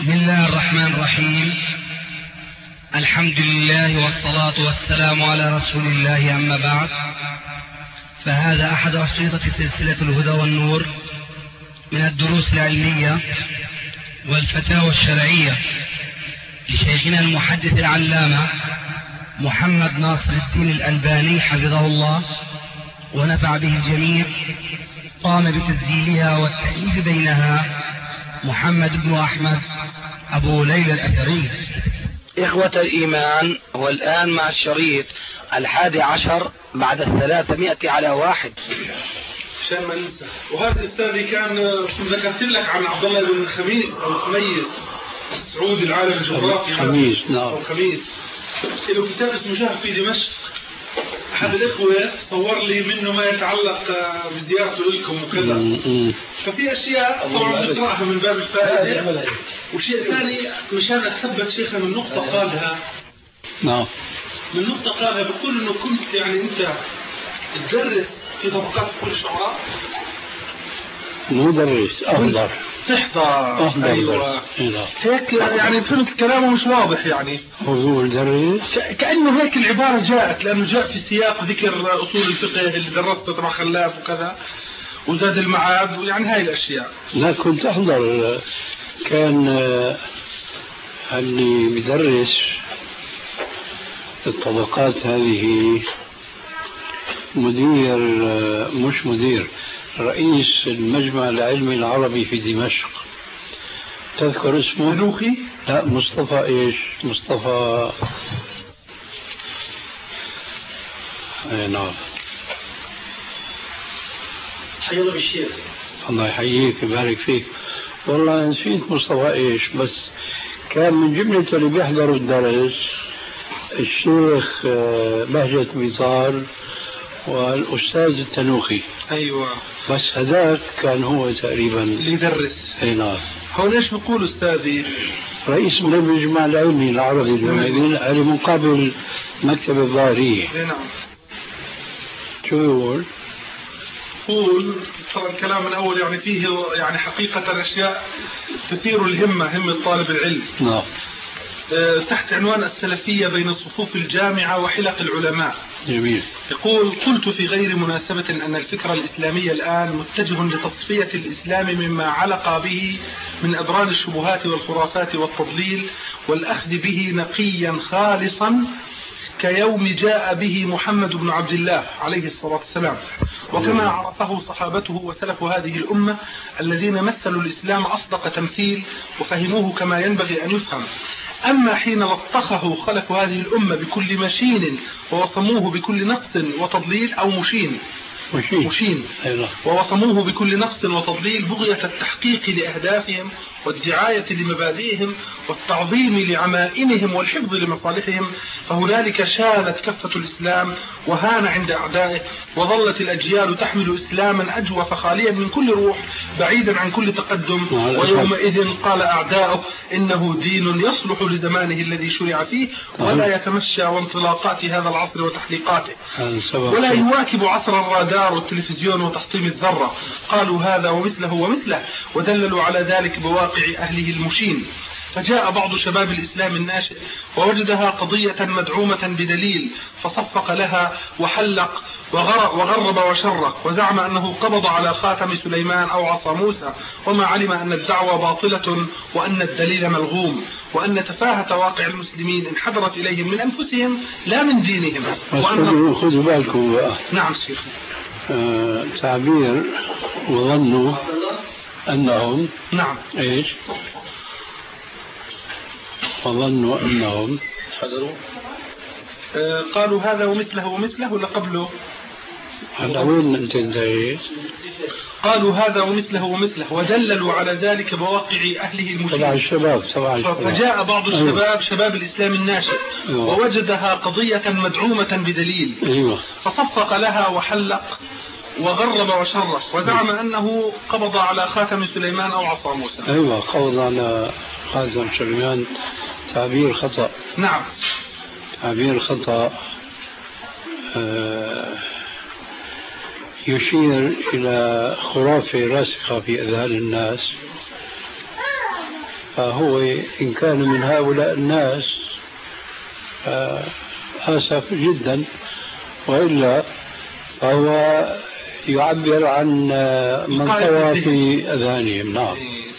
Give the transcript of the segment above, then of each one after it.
بسم الله الرحمن الرحيم. الحمد لله والصلاة والسلام على رسول الله، أما بعد، فهذا أحد أشرطة سلسلة الهدى والنور من الدروس العلمية والفتاوى الشرعية لشيخنا المحدث العلامة محمد ناصر الدين الألباني حفظه الله ونفع به الجميع. قام بتسجيلها والتأليف بينها محمد بن أحمد أبو ليلى الأثري. إخوة الإيمان، والآن مع الشريط 11 بعد 300 على 1. عشان ما ننسى. وهذا أستاذي كان ذكرت لك عن عبد الله بن خميس أو خميس سعود العالم الجغرافي. خميس، نعم. أو خميس. له كتاب اسمه شهر في دمشق. أحد الإخوة صور لي منه ما يتعلق بزيارته لكم وكذا. ففي أشياء طبعا نقرأها من باب الفائدة، وشيء ثاني مشان أثبت شيخنا من نقطة قالها. نعم. من نقطة قالها بقول إنه كنت يعني أنت تدرس في طبقات كل الشعراء. مدرس أحضر. تحضر. أيوة. هيك يعني فهمت كلامه مش واضح يعني. هو درس. كأنه هيك العبارة جاءت، لأنه جاء في سياق ذكر أصول الفقه اللي درسته تبع خلاف وكذا، وزاد المعاد ويعني هاي الأشياء. لا، كنت أحضر. كان اللي بدرس الطبقات هذه مدير، مش مدير، رئيس المجمع العلمي العربي في دمشق. تذكر اسمه؟ منوخي؟ لا، مصطفى ايش؟ مصطفى نعم. حي الله بالشيخ. الله يحييك ويبارك فيك. والله نسيت مصطفى ايش، بس كان من جملة اللي بيحضروا الدرس الشيخ بهجة بيطار والأستاذ التنوخي. أيوة. بس هذاك كان هو تقريبا اللي يدرس. اي نعم. هو ليش بقول أستاذي؟ رئيس المجمع العلمي العربي على مقابل مكتب الظاهرية. اي نعم. شو يقول؟ يقول ترى الكلام من أول يعني فيه يعني حقيقة أشياء تثير الهمة، همة طالب العلم. نعم. تحت عنوان السلفية بين صفوف الجامعة وحلق العلماء. جميل. يقول: قلت في غير مناسبة أن الفكر الإسلامي الآن متجه لتصفية الإسلام مما علق به من أدران الشبهات والخرافات والتضليل، والأخذ به نقيا خالصا كيوم جاء به محمد بن عبد الله عليه الصلاة والسلام، وكما عرفه صحابته وسلف هذه الأمة الذين مثلوا الإسلام أصدق تمثيل وفهموه كما ينبغي أن يفهم. أما حين لطخه خلف هذه الأمة بكل مشين ووصموه بكل نقص وتضليل، أو مشين ووصموه بكل نقص وتضليل بغية التحقيق لأهدافهم والدعاية لمبادئهم والتعظيم لعمائمهم والحفظ لمصالحهم، فهنالك شانت كفة الإسلام وهان عند أعدائه، وظلت الأجيال تحمل إسلاما أجوف خاليا من كل روح بعيدا عن كل تقدم، ويومئذ قال أعداؤه إنه دين يصلح لزمانه الذي شرع فيه ولا يتمشى وانطلاقات هذا العصر وتحليقاته، ولا يواكب عصر الرادار والتلفزيون وتحطيم الذرة. قالوا هذا ومثله ومثله، ودللوا على ذلك بواقع أهله المشين. فجاء بعض شباب الإسلام الناشئ ووجدها قضية مدعومة بدليل، فصفق لها وحلق وغرب وشرق، وزعم أنه قبض على خاتم سليمان أو عصا موسى، وما علم أن الدعوة باطلة وأن الدليل ملغوم، وأن تفاهة واقع المسلمين انحدرت إليهم من أنفسهم لا من دينهم. خذوا بالكم بقى. نعم شيخ. تعبير وظنوا أنهم. نعم. إيش؟ وظنوا أنهم حضروا. قالوا هذا ومثله ومثله لقبله. هذا وين أنت انتهيت؟ قالوا هذا ومثله ومثله، ودللوا على ذلك بواقع أهله المسلمين. تبع الشباب. فجاء بعض الشباب شباب الإسلام الناشئ ووجدها قضية مدعومة بدليل. فصفق لها وحلق وغرب وشرق، وزعم أنه قبض على خاتم سليمان أو عصا موسى. أيوة، قبض على خاتم سليمان. تعبير خطأ. نعم. تعبير خطأ يشير إلى خرافة راسخة في أذهان الناس فهو إن كان من هؤلاء الناس آسف جدا، وإلا فهو يعبر عن من طوى في أذهانهم. نعم،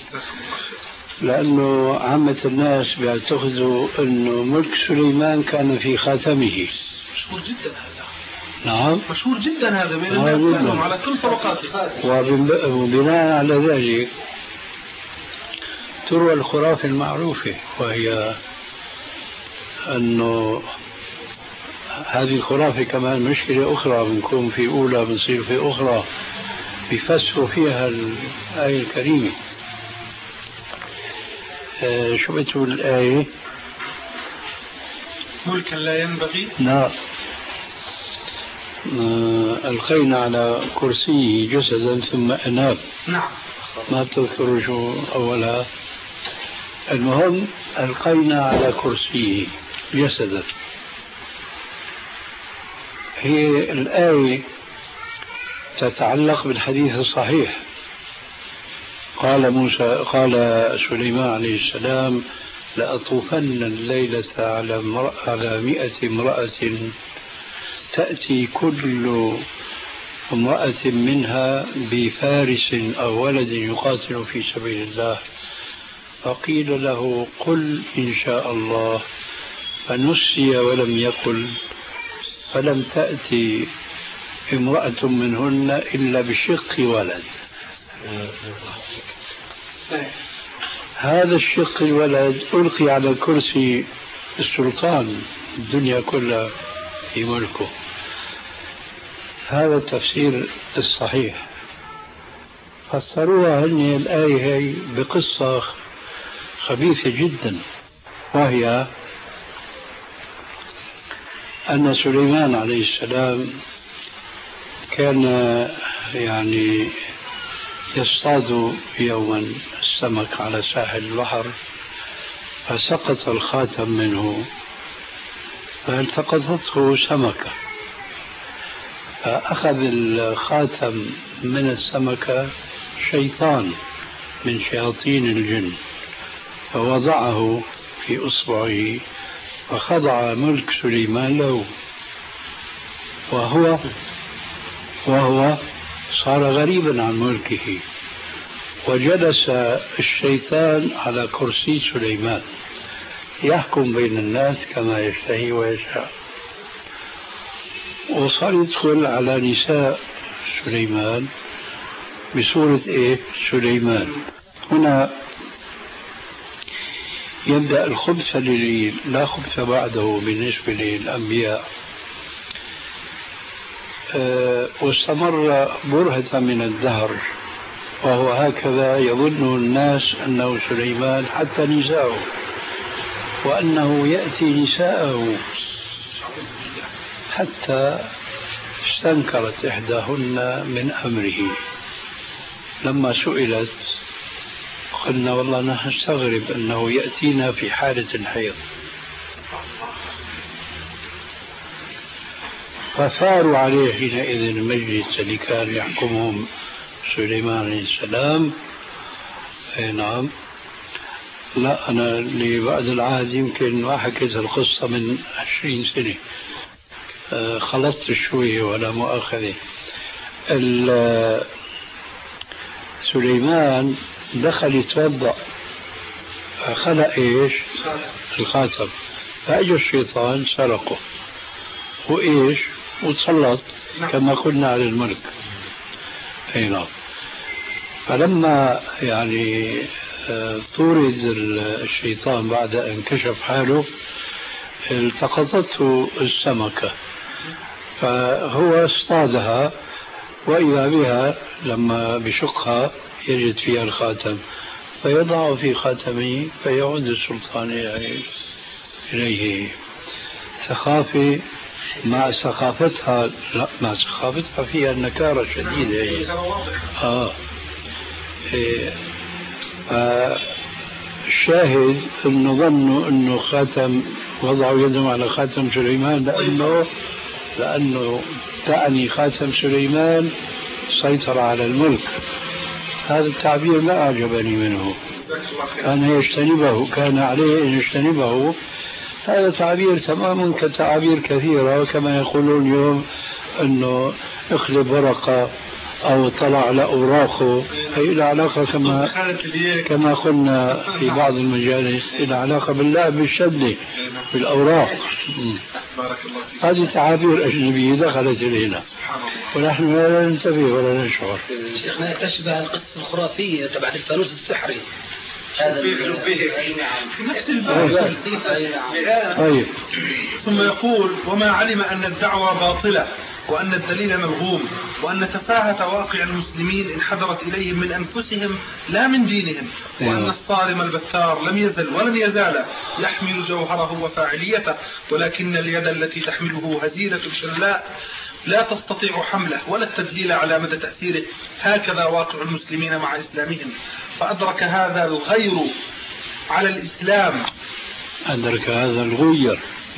لأنه عامة الناس بيعتقدوا أنه ملك سليمان كان في خاتمه. مشهور جدا هذا. نعم، مشهور جدا هذا بين الناس على كل طبقاته. وبناء على ذلك تروى الخرافة المعروفة، وهي أنه هذه الخرافة كمان مشكلة أخرى، بنكون في أولى بنصير في أخرى، بيفسروا فيها الآية الكريمة. شو بتقول الآية؟ ملكا لا ينبغي. لا، ألقينا على كرسيه جسدا ثم أناب. نعم، ما بتذكروا شو أولها. المهم ألقينا على كرسيه جسدا. هي الآية تتعلق بالحديث الصحيح. قال سليمان عليه السلام: لأطوفن الليلة على 100 امرأة تأتي كل امرأة منها بفارس أو ولد يقاتل في سبيل الله. فقيل له: قل إن شاء الله، فنسي ولم يقل، فلم تأتي امرأة منهن إلا بشق ولد. هذا الشق الولد ألقي على كرسي السلطان، الدنيا كلها في ملكه. هذا التفسير الصحيح. فسروها هن الآية هي بقصة خبيثة جدا، وهي أن سليمان عليه السلام كان يصطاد يوما السمك على ساحل البحر، فسقط الخاتم منه فالتقطته سمكة، فأخذ الخاتم من السمكة شيطان من شياطين الجن فوضعه في إصبعه، فخضع ملك سليمان له، وهو صار غريبا عن ملكه، وجلس الشيطان على كرسي سليمان يحكم بين الناس كما يشتهي ويشاء، وصار يدخل على نساء سليمان بصورة سليمان. هنا يبدأ الخبث الذي لا خبث بعده بالنسبة للأنبياء. واستمر برهة من الدهر، وهو هكذا يظن الناس أنه سليمان حتى نساءه، وأنه يأتي نساءه، حتى استنكرت إحداهن من أمره. لما سئلت قلنا: والله نحن نستغرب أنه يأتينا في حالة الحيض. فثاروا عليه حينئذ المجلس الذي كان يحكمهم سليمان عليه السلام. نعم، لا، أنا لبعد العهد يمكن ما حكيت القصة من 20 سنة، خلطت شوية ولا مؤاخذة. سليمان دخل يتوضأ، خلق الخاتم، فأجى الشيطان سرقه وتسلط كما قلنا على الملك. نعم. فلما طورد الشيطان بعد أن كشف حاله التقطته السمكة، فهو اصطادها، وإذا بها لما بشقها يجد فيها الخاتم، فيضعه في خاتمه فيعود السلطان إليه. ثقافة مع ثقافتها، لا، مع ثقافتها فيها النكارة شديدة. الشاهد أنه ظنوا أنه خاتم، وضعوا يدهم على خاتم سليمان لأنه تعني خاتم سليمان سيطر على الملك. هذا التعبير لا أعجبني منه. كان يجتنبه، كان عليه أن يجتنبه. هذا تعبير تماما كتعابير كثيرة، وكما يقولون اليوم أنه اخلب ورقة أو طلع على أوراقه، هي العلاقة كما قلنا في بعض المجالس العلاقة باللعب بالشدة بالأوراق. هذه تعابير أجنبية دخلت إلينا ونحن لا ننتبه ولا نشعر. شيخنا تشبه القصة الخرافية تبع الفانوس السحري هذا نفس الباب. طيب. ثم يقول: وما علم أن الدعوة باطلة وأن الدليل ملغوم وأن تفاهة واقع المسلمين انحدرت إليهم من أنفسهم لا من دينهم، وأن الصارم البثار لم يزل ولن يزال يحمل جوهره وفاعليته، ولكن اليد التي تحمله هزيلة شلاء لا تستطيع حمله ولا التدليل على مدى تأثيره. هكذا واقع المسلمين مع إسلامهم. فأدرك هذا الغير على الإسلام، أدرك هذا الغير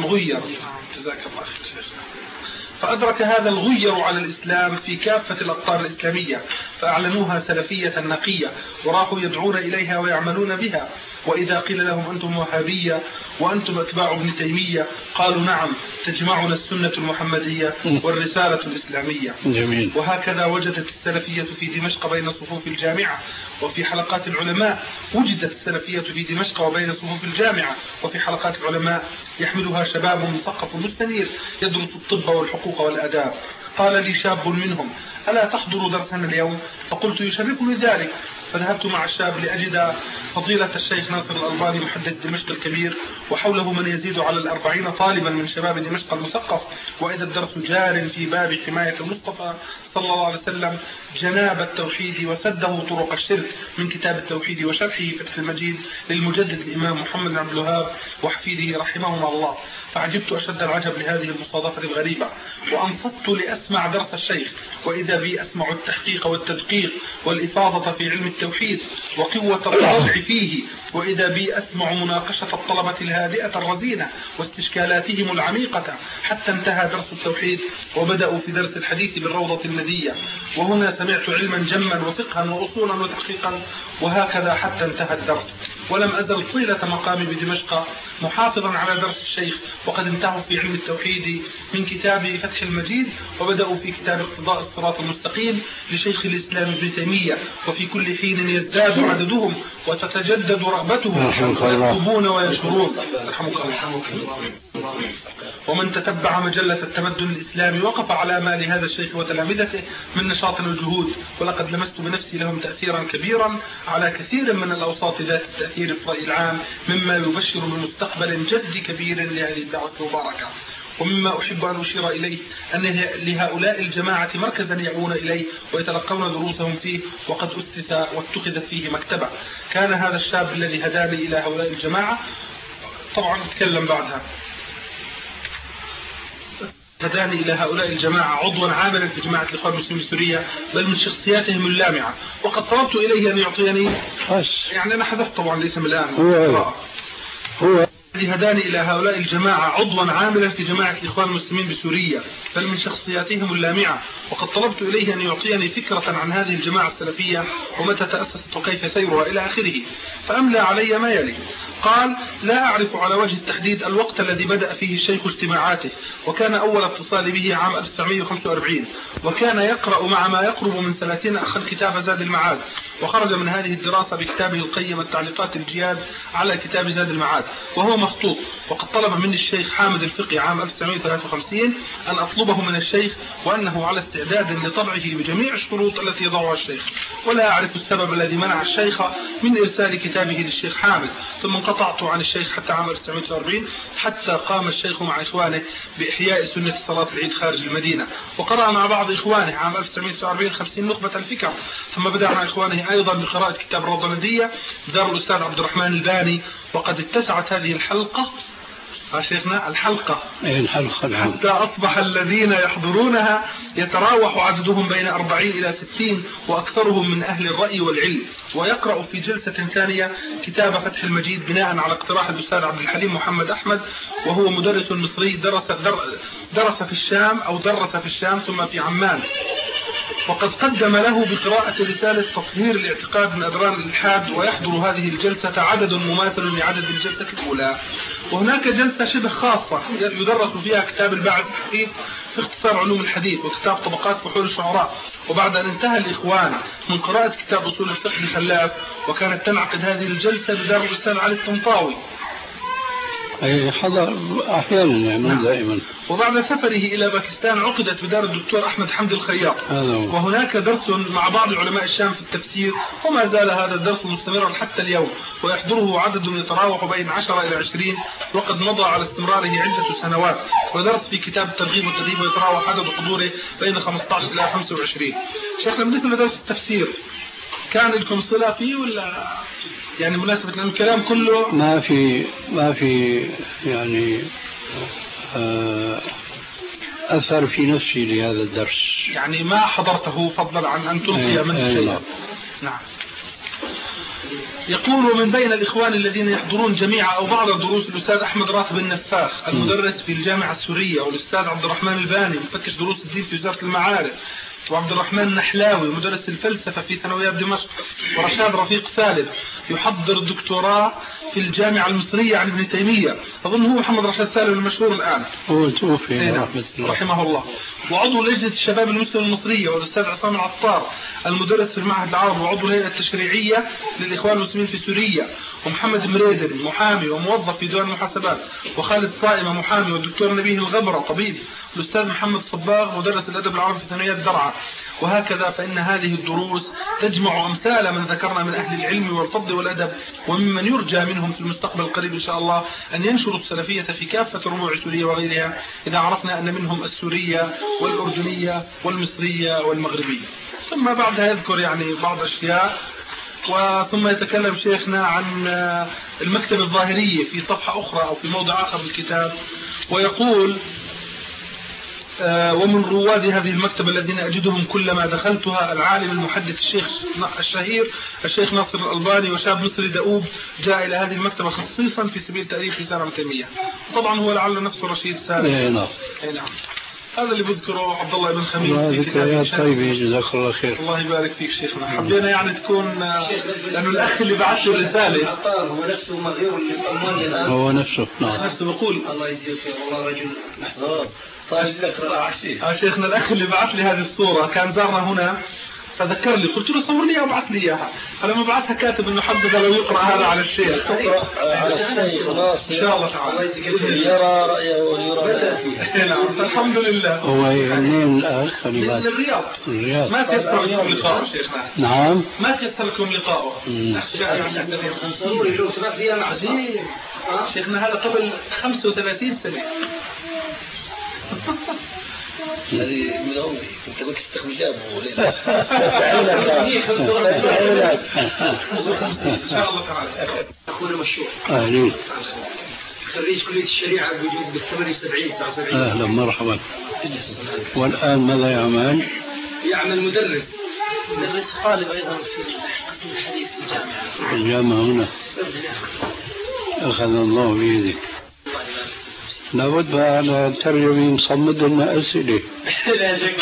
جزاك الله خير. فأدرك هذا الغير على الإسلام في كافة الأقطار الإسلامية، فأعلنوها سلفية نقية وراحوا يدعون إليها ويعملون بها. وإذا قيل لهم أنتم وهابية وأنتم أتباع ابن تيمية قالوا نعم، تجمعنا السنة المحمدية والرسالة الإسلامية. جميل. وهكذا وجدت السلفية في دمشق بين صفوف الجامعة وفي حلقات العلماء. وجدت السلفية في دمشق وبين صفوف الجامعة وفي حلقات العلماء، يحملها شباب مثقف مستنير يدرس الطب والحقوق والآداب. قال لي شاب منهم: ألا تحضر درسنا اليوم؟ فقلت: يشرفني ذلك. فذهبت مع الشاب لأجد فضيلة الشيخ ناصر الألباني محدث دمشق الكبير وحوله من يزيد على 40 طالبا من شباب دمشق المثقف، وإذا الدرس جار في باب حماية المصطفى صلى الله عليه وسلم جناب التوحيد وسده طرق الشرك من كتاب التوحيد وشرحه فتح المجيد للمجدد الإمام محمد بن عبد الوهاب وحفيده رحمهما الله. فعجبت أشد العجب لهذه المصادفة الغريبة، وأنصت لأسمع درس الشيخ، وإذا بي أسمع التحقيق والتدقيق والإفاضة في علم التوحيد وقوة الطلع فيه، وإذا بي أسمع مناقشة الطلبة الهادئة الرزينة واستشكالاتهم العميقة، حتى انتهى درس التوحيد وبدأوا في درس الحديث بالروضة الندية. وهنا سمعت علما جما وفقها وأصولا وتحقيقا، وهكذا حتى انتهى الدرس. ولم أزل طيلة مقامي بدمشق محافظا على درس الشيخ، وقد انتهوا في علم التوحيد من كتاب فتح المجيد وبدأوا في كتاب اقتضاء الصراط المستقيم لشيخ الإسلام ابن تيمية، وفي كل حين يزداد عددهم وتتجدد رغبتهم ويكتبون وينشرون. ومن تتبع مجلة التمدن الإسلامي وقف على ما لهذا الشيخ وتلامذته من نشاط وجهود، ولقد لمست بنفسي لهم تأثيرا كبيرا على كثير من الأوساط ذات التأثير في الرأي العام، مما يبشر بمستقبل جد كبير لهذه الدعوة المباركة. ومما أحب أن أشير إليه أن لهؤلاء الجماعة مركزا يأوون إليه ويتلقون دروسهم فيه، وقد أسس واتخذت فيه مكتبة. كان هذا الشاب الذي هداني إلى هؤلاء الجماعة، طبعا أتكلم بعدها، هداني إلى هؤلاء الجماعة عضوا عاملا في جماعة الإخوان المسلمين بسوريا، بل من شخصياتهم اللامعة. وقد طلبت إليه أن يعطيني، يعني أنا حذفت طبعا الاسم الآن، هو الذي هداني إلى هؤلاء الجماعة عضوا عاملا في جماعة الإخوان المسلمين بسوريا، بل من شخصياتهم اللامعة. وقد طلبت إليه أن يعطيني فكرة عن هذه الجماعة السلفية ومتى تأسست وكيف سيرها إلى آخره، فأملى علي ما يلي. قال: لا أعرف على وجه التحديد الوقت الذي بدأ فيه الشيخ اجتماعاته، وكان أول اتصال به عام 1945، وكان يقرأ مع ما يقرب من 30 أخا كتاب زاد المعاد، وخرج من هذه الدراسة بكتابه القيم التعليقات الجياد على كتاب زاد المعاد وهو مخطوط. وقد طلب مني الشيخ حامد الفقي عام 1953 أن أطلبه من الشيخ، وأنه على استعداد لطبعه بجميع الشروط التي يضعها الشيخ، ولا أعرف السبب الذي منع الشيخ من إرسال كتابه للشيخ حامد. ثم انقطعت عن الشيخ حتى عام 1940، حتى قام الشيخ مع إخوانه بإحياء سنة صلاة العيد خارج المدينة، وقرأ مع بعض إخوانه عام 1940 50 نخبة الفكر. ثم بدأ مع إخوانه أيضا بقراءة كتاب الروضة الندية بدار الأستاذ عبد الرحمن الباني. وقد اتسعت هذه الحلقة شيخنا الحلقة حتى أصبح الذين يحضرونها يتراوح عددهم بين 40 إلى 60، وأكثرهم من أهل الرأي والعلم. ويقرأ في جلسة ثانية كتاب فتح المجيد بناء على اقتراح الأستاذ عبد الحليم محمد أحمد، وهو مدرس مصري درس في الشام ثم في عمان، وقد قدم له بقراءة رسالة تطهير الاعتقاد من أدران الإلحاد، ويحضر هذه الجلسة عدد مماثل لعدد الجلسة الأولى. وهناك جلسة شبه خاصة يدرس فيها كتاب البعث في اختصار علوم الحديث وكتاب طبقات فحول الشعراء. وبعد أن انتهى الإخوان من قراءة كتاب أصول الفقه لخلاف، وكانت تنعقد هذه الجلسة بدار الأستاذ علي الطنطاوي. أي حضر أحيانا يعني دائما. وبعد سفره إلى باكستان عقدت بدار الدكتور أحمد حمد الخياط، وهناك درس مع بعض علماء الشام في التفسير، وما زال هذا الدرس مستمرا حتى اليوم، ويحضره عدد يتراوح بين 10 إلى 20، وقد مضى على استمراره عدة سنوات، ودرس في كتاب الترغيب والترهيب ويتراوح عدد حضوره بين 15 إلى 25. شيخنا بالنسبة لدرس التفسير كان لكم صلة فيه ولا يعني مناسبة لأن الكلام كله ما في يعني أثر في نفسي لهذا الدرس، يعني ما حضرته فضلا عن أن تلقي منه شيئا. نعم. يقول من بين الإخوان الذين يحضرون جميع أو بعض دروس الأستاذ أحمد راتب النفاخ المدرس في الجامعة السورية، والأستاذ عبد الرحمن الباني مفتش دروس الدين في وزارة المعارف، وعبد الرحمن النحلاوي مدرس الفلسفة في ثانويات دمشق، ورشاد رفيق سالم يحضر الدكتوراه في الجامعة المصرية عن ابن تيمية. أظن هو محمد رشاد سالم المشهور الآن، هو توفي رحمه الله. وعضو لجنة الشباب المسلم المصرية والأستاذ عصام العطار المدرس في المعهد العربي، وعضو الهيئة التشريعية للإخوان المسلمين في سوريا، ومحمد مريدر محامي وموظف في ديوان المحاسبات، وخالد صائمة محامي، والدكتور نبيه الغبرة طبيب، والأستاذ محمد صباغ مدرس الأدب العربي في ثانويات درعا. وهكذا فإن هذه الدروس تجمع أمثال من ذكرنا من أهل العلم والفضل والأدب، وممن يرجى منهم في المستقبل القريب إن شاء الله أن ينشروا السلفية في كافة ربوع سوريا وغيرها، إذا عرفنا أن منهم السورية والأردنية والمصرية والمغربية. ثم بعدها يذكر يعني بعض أشياء، وثم يتكلم شيخنا عن المكتبة الظاهرية في صفحة أخرى أو في موضع آخر من الكتاب، ويقول ومن رواد هذه المكتبة الذين أجدهم كلما دخلتها العالم المحدث الشيخ الشهير الشيخ ناصر الألباني، وشاب مصري دؤوب جاء إلى هذه المكتبة خصيصا في سبيل تأليف رسالة ابن تيمية. طبعا هو لعل نفسه رشيد سالم. نعم. هذا اللي بذكره عبد الله بن خميس في ذكريات طيبة، جزاك الله خير. الله يبارك فيك شيخنا. حبينا يعني تكون لأنه الأخ اللي بعث له الرسالة هو نفسه ما غيره اللي في الآن، هو نفسه. نعم. نفسه بقول الله يجزيه خير والله رجل محظوظ. طيب شيخنا الأخ اللي بعث لي هذه الصورة كان زارنا هنا فذكر لي، قلت له صور لي وابعث لي اياها، فلما بعثها كاتب انه حبذا لو يقرا هذا على الشيخ. على الشيخ خلاص ان شاء الله تعالى يرى رايه ويرى فيه. نعم الحمد لله. هو منين الاخ؟ من الرياض. ما تيسر لكم لقاءه شيخنا. نعم ما تيسر لكم لقاءه. شيخنا هذا قبل 35 سنة. هذه من عمري كنت بك استخدمه إن شاء الله تعالى. أخونا مشهور أهلين خريج كلية الشريعة بوجود بال78 79. أهلا مرحبا. والآن ماذا يعمل؟ يعمل مدرس طالب أيضا في قسم الحديث في الجامعة هنا. أخذ الله بيدك. لابد على الترجمة نصمد لنا أسئلة. لا شك.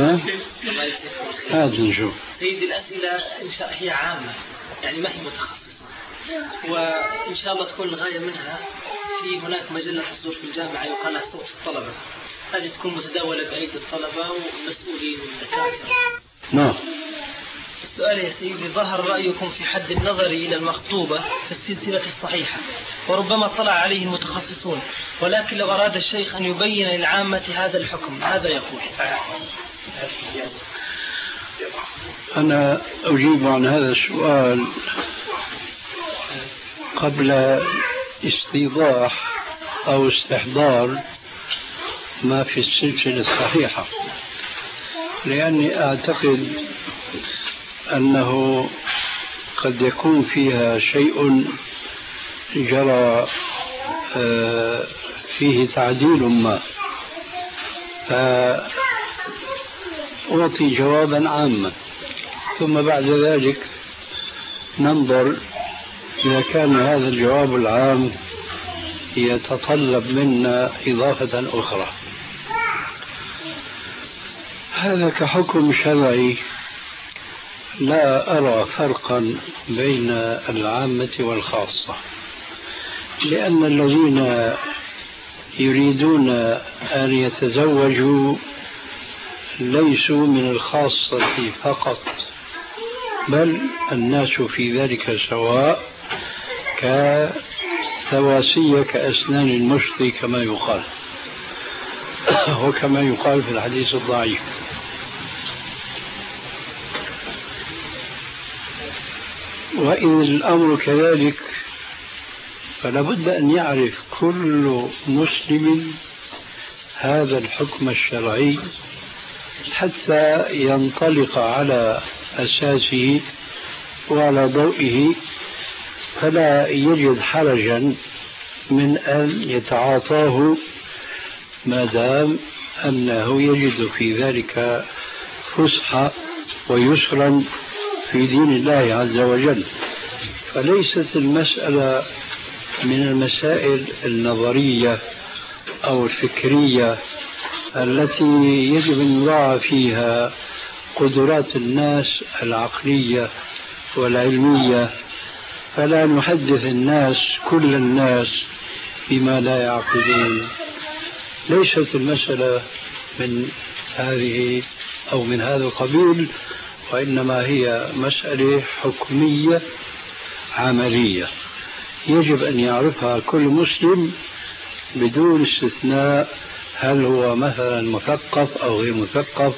هذا نشوف. سيدي الأسئلة إن شاء هي عامة يعني ما هي متخصصة، وإن شاء الله تكون الغاية منها في هناك مجلة تصدر في الجامعة يقال لها صوت الطلبة، هذه تكون متداولة بأيدي الطلبة والمسؤولين والدكاترة. نعم. السؤال يا سيدي، ظهر رأيكم في حد النظر إلى المخطوبة في السلسلة الصحيحة، وربما اطلع عليه المتخصصون، ولكن لو أراد الشيخ أن يبين للعامة هذا الحكم ماذا يقول؟ أنا أجيب عن هذا السؤال قبل استيضاح أو استحضار ما في السلسلة الصحيحة، لأني أعتقد أنه قد يكون فيها شيء جرى فيه تعديل ما، فأعطي جوابا عاما، ثم بعد ذلك ننظر إذا كان هذا الجواب العام يتطلب منا إضافة أخرى. هذا كحكم شرعي لا أرى فرقا بين العامة والخاصة، لأن الذين يريدون أن يتزوجوا ليسوا من الخاصة فقط، بل الناس في ذلك سواء كسواسية كأسنان المشط كما يقال، وكما يقال في الحديث الضعيف. وإن الأمر كذلك فلا بد أن يعرف كل مسلم هذا الحكم الشرعي حتى ينطلق على أساسه وعلى ضوئه، فلا يجد حرجا من أن يتعاطاه ما دام أنه يجد في ذلك فسحة ويسرا في دين الله عز وجل. فليست المسألة من المسائل النظرية أو الفكرية التي يجب أن نراعي فيها قدرات الناس العقلية والعلمية، فلا نحدث الناس كل الناس بما لا يعقلون. ليست المسألة من هذه أو من هذا القبيل، وإنما هي مسألة حكمية عملية يجب أن يعرفها كل مسلم بدون استثناء، هل هو مثلا مثقف أو غير مثقف،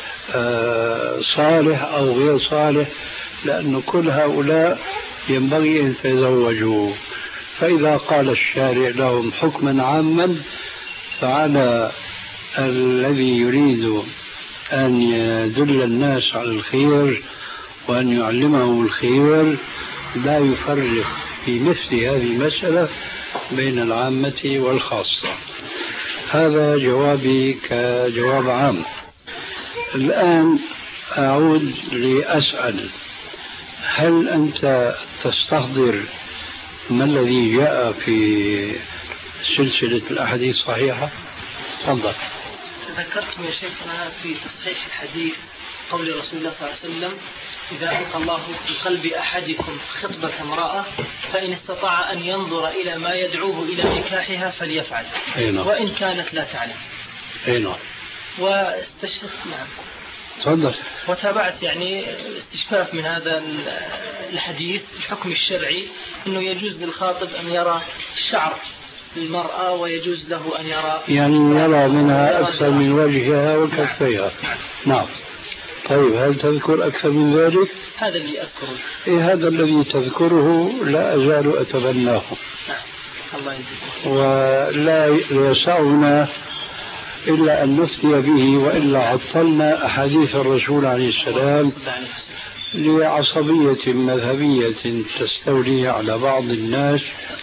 صالح أو غير صالح، لأن كل هؤلاء ينبغي أن يتزوجوا. فإذا قال الشارع لهم حكما عاما فعلى الذي يريد أن يدل الناس على الخير وأن يعلمهم الخير لا يفرق في مثل هذه المسألة بين العامة والخاصة. هذا جوابي كجواب عام. الآن أعود لأسأل، هل أنت تستحضر ما الذي جاء في سلسلة الأحاديث الصحيحة؟ تفضل. تذكرت يا شيخنا في تصحيح الحديث قول رسول الله صلى الله عليه وسلم: إذا ألقى الله في قلب أحدكم خطبة امرأة فإن استطاع أن ينظر إلى ما يدعوه إلى نكاحها فليفعل وإن كانت لا تعلم. واستشفت تفضل. وتابعت يعني استشفاف من هذا الحديث الحكم الشرعي أنه يجوز للخاطب أن يرى شعر المرأة ويجوز له أن يرى يرى منها أكثر من وجهها وكفيها. نعم. طيب هل تذكر أكثر من ذلك؟ هذا اللي أذكره. هذا الذي تذكره لا أزال أتبناه. الله يجزيك. ولا يسعنا إلا أن نفتي به، وإلا عطلنا أحاديث الرسول عليه السلام لعصبية مذهبية تستولي على بعض الناس.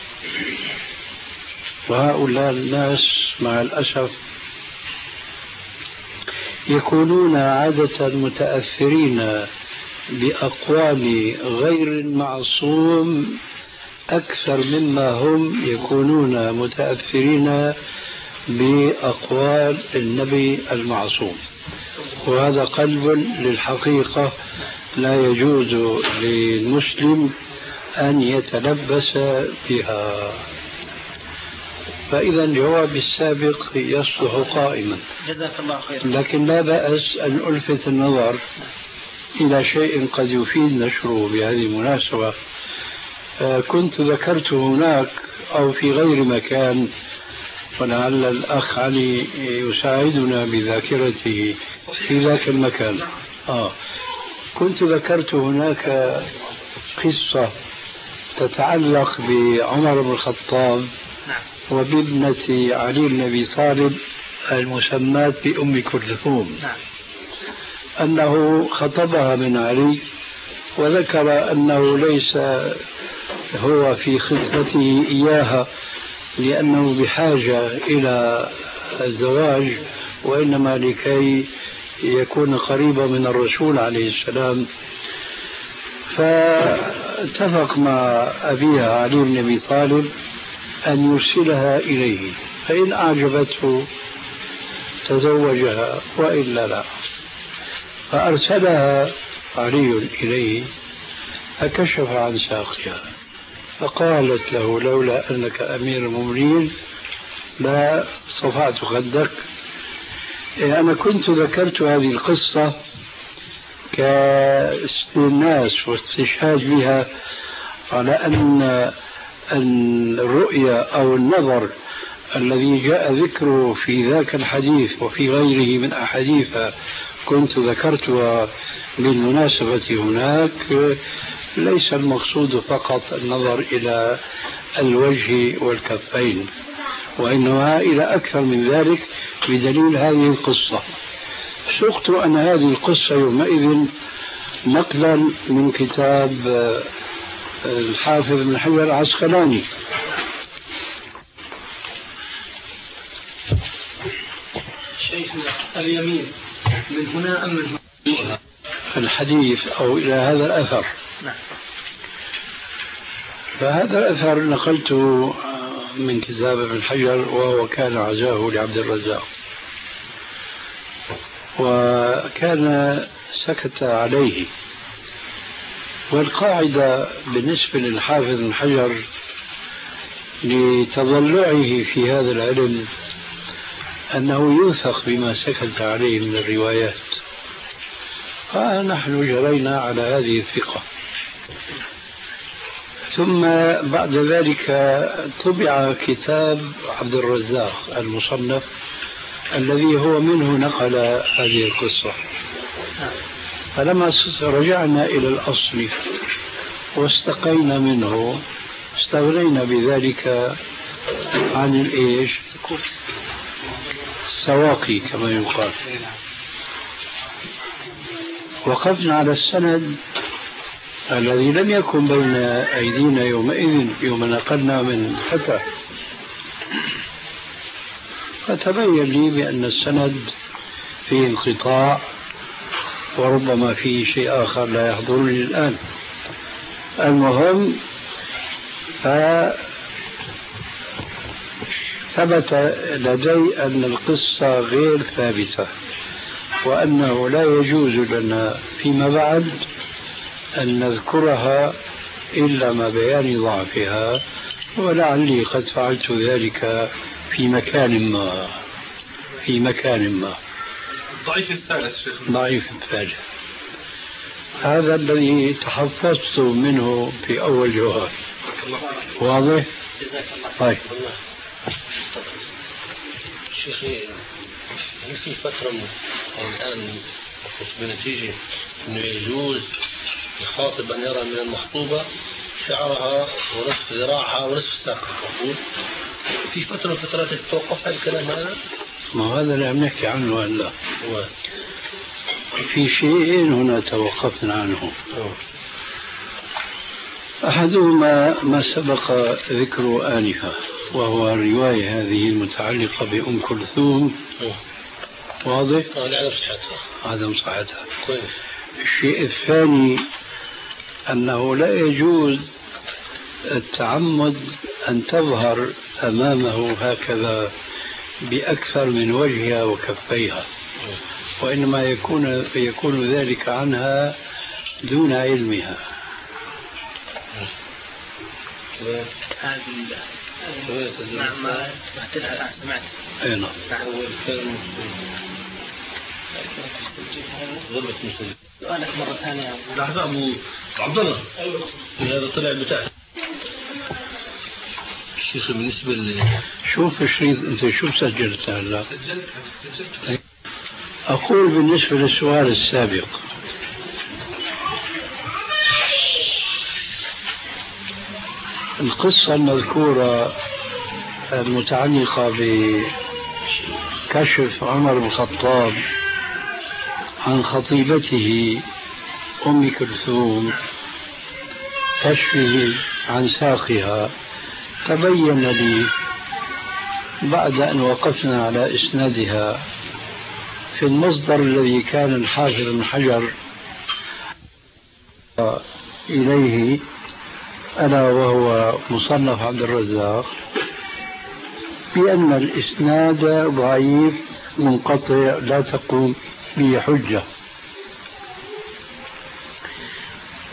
وهؤلاء الناس مع الأسف يكونون عادة متأثرين بأقوال غير المعصوم أكثر مما هم يكونون متأثرين بأقوال النبي المعصوم، وهذا قلب للحقيقة لا يجوز للمسلم أن يتلبس بها. فإذا الجواب السابق يصلح قائما. جزاك الله خير. لكن لا بأس أن ألفت النظر إلى شيء قد يفيد نشره بهذه المناسبة. كنت ذكرت هناك أو في غير مكان، ولعل الأخ علي يساعدنا بذاكرته في ذاك المكان. كنت ذكرت هناك قصة تتعلق بعمر بن الخطاب وبابنة علي بن أبي طالب المسماة بأم كلثوم، أنه خطبها من علي وذكر أنه ليس هو في خطبته إياها لأنه بحاجة إلى الزواج، وإنما لكي يكون قريبا من الرسول عليه السلام. فاتفق مع أبيها علي بن أبي طالب أن يرسلها إليه، فإن أعجبته تزوجها وإلا لا. فأرسلها علي إليه فكشف عن ساقها فقالت له لولا أنك أمير المؤمنين لا صفعت خدك. أنا كنت ذكرت هذه القصة كاستئناس واستشهاد بها على أن الرؤيا أو النظر الذي جاء ذكره في ذاك الحديث وفي غيره من أحاديث كنت ذكرتها بالمناسبة هناك ليس المقصود فقط النظر إلى الوجه والكفين، وإنما إلى أكثر من ذلك بدليل هذه القصة. سقت أن هذه القصة يومئذ نقلا من كتاب الحافظ بن حجر العسقلاني. شيخنا اليمين من هنا أم من هنا؟ الحديث أو إلى هذا الأثر. نعم. فهذا الأثر نقلته من كتاب ابن حجر وهو كان عزاه لعبد الرزاق، وكان سكت عليه. والقاعدة بالنسبة للحافظ ابن حجر لتضلعه في هذا العلم أنه يوثق بما سكت عليه من الروايات، فنحن جرينا على هذه الثقة. ثم بعد ذلك طبع كتاب عبد الرزاق المصنف الذي هو منه نقل هذه القصة. فلما رجعنا إلى الأصل واستقينا منه استغنينا بذلك عن الإيش؟ السواقي كما يقال. وقفنا على السند الذي لم يكن بين أيدينا يومئذ يوم نقلنا من فتح، فتبين لي بأن السند فيه انقطاع وربما فيه شيء آخر لا يحضرني الآن. المهم ثبت لدي أن القصة غير ثابتة، وأنه لا يجوز لنا فيما بعد أن نذكرها إلا مع بيان ضعفها، ولعلي قد فعلت ذلك في مكان ما. ضعيف الثالث شيخ. ضعيف الثالث هذا الذي تحفظت منه في أول جواب. واضح؟ طيب شيخي، هل في فترة الآن بنتيجة أنه يجوز يخاطب أن يرى من المخطوبة شعرها ونصف ذراعها ونصف ساقها، في فترة من فترات توقف على الكلام هذا؟ ما هذا اللي عم نحكي عنه هلا. في شيئين هنا توقفنا عنه. أحدهما ما سبق ذكره آنفا، وهو الرواية هذه المتعلقة بأم كلثوم. واضح؟ عدم صحتها. الشيء الثاني أنه لا يجوز التعمد أن تظهر أمامه هكذا بأكثر من وجهها وكفيها، وإنما يكون ذلك عنها دون علمها. نعم، ما الآن سمعت. أي نعم. سؤالك مرة ثانية. لحظة أبو عبد الله، هذا طلع بتاعي شيخ. بالنسبة شوف الشريط أنت شوف سجلت هلا. أقول بالنسبة للسؤال السابق، القصة المذكورة المتعلقة بكشف عمر بن الخطاب عن خطيبته أم كلثوم، كشفه عن ساقها، تبين لي بعد أن وقفنا على إسنادها في المصدر الذي كان الحافظ بن حجر إليه ألا وهو مصنف عبد الرزاق، بأن الإسناد ضعيف منقطع لا تقوم به حجة.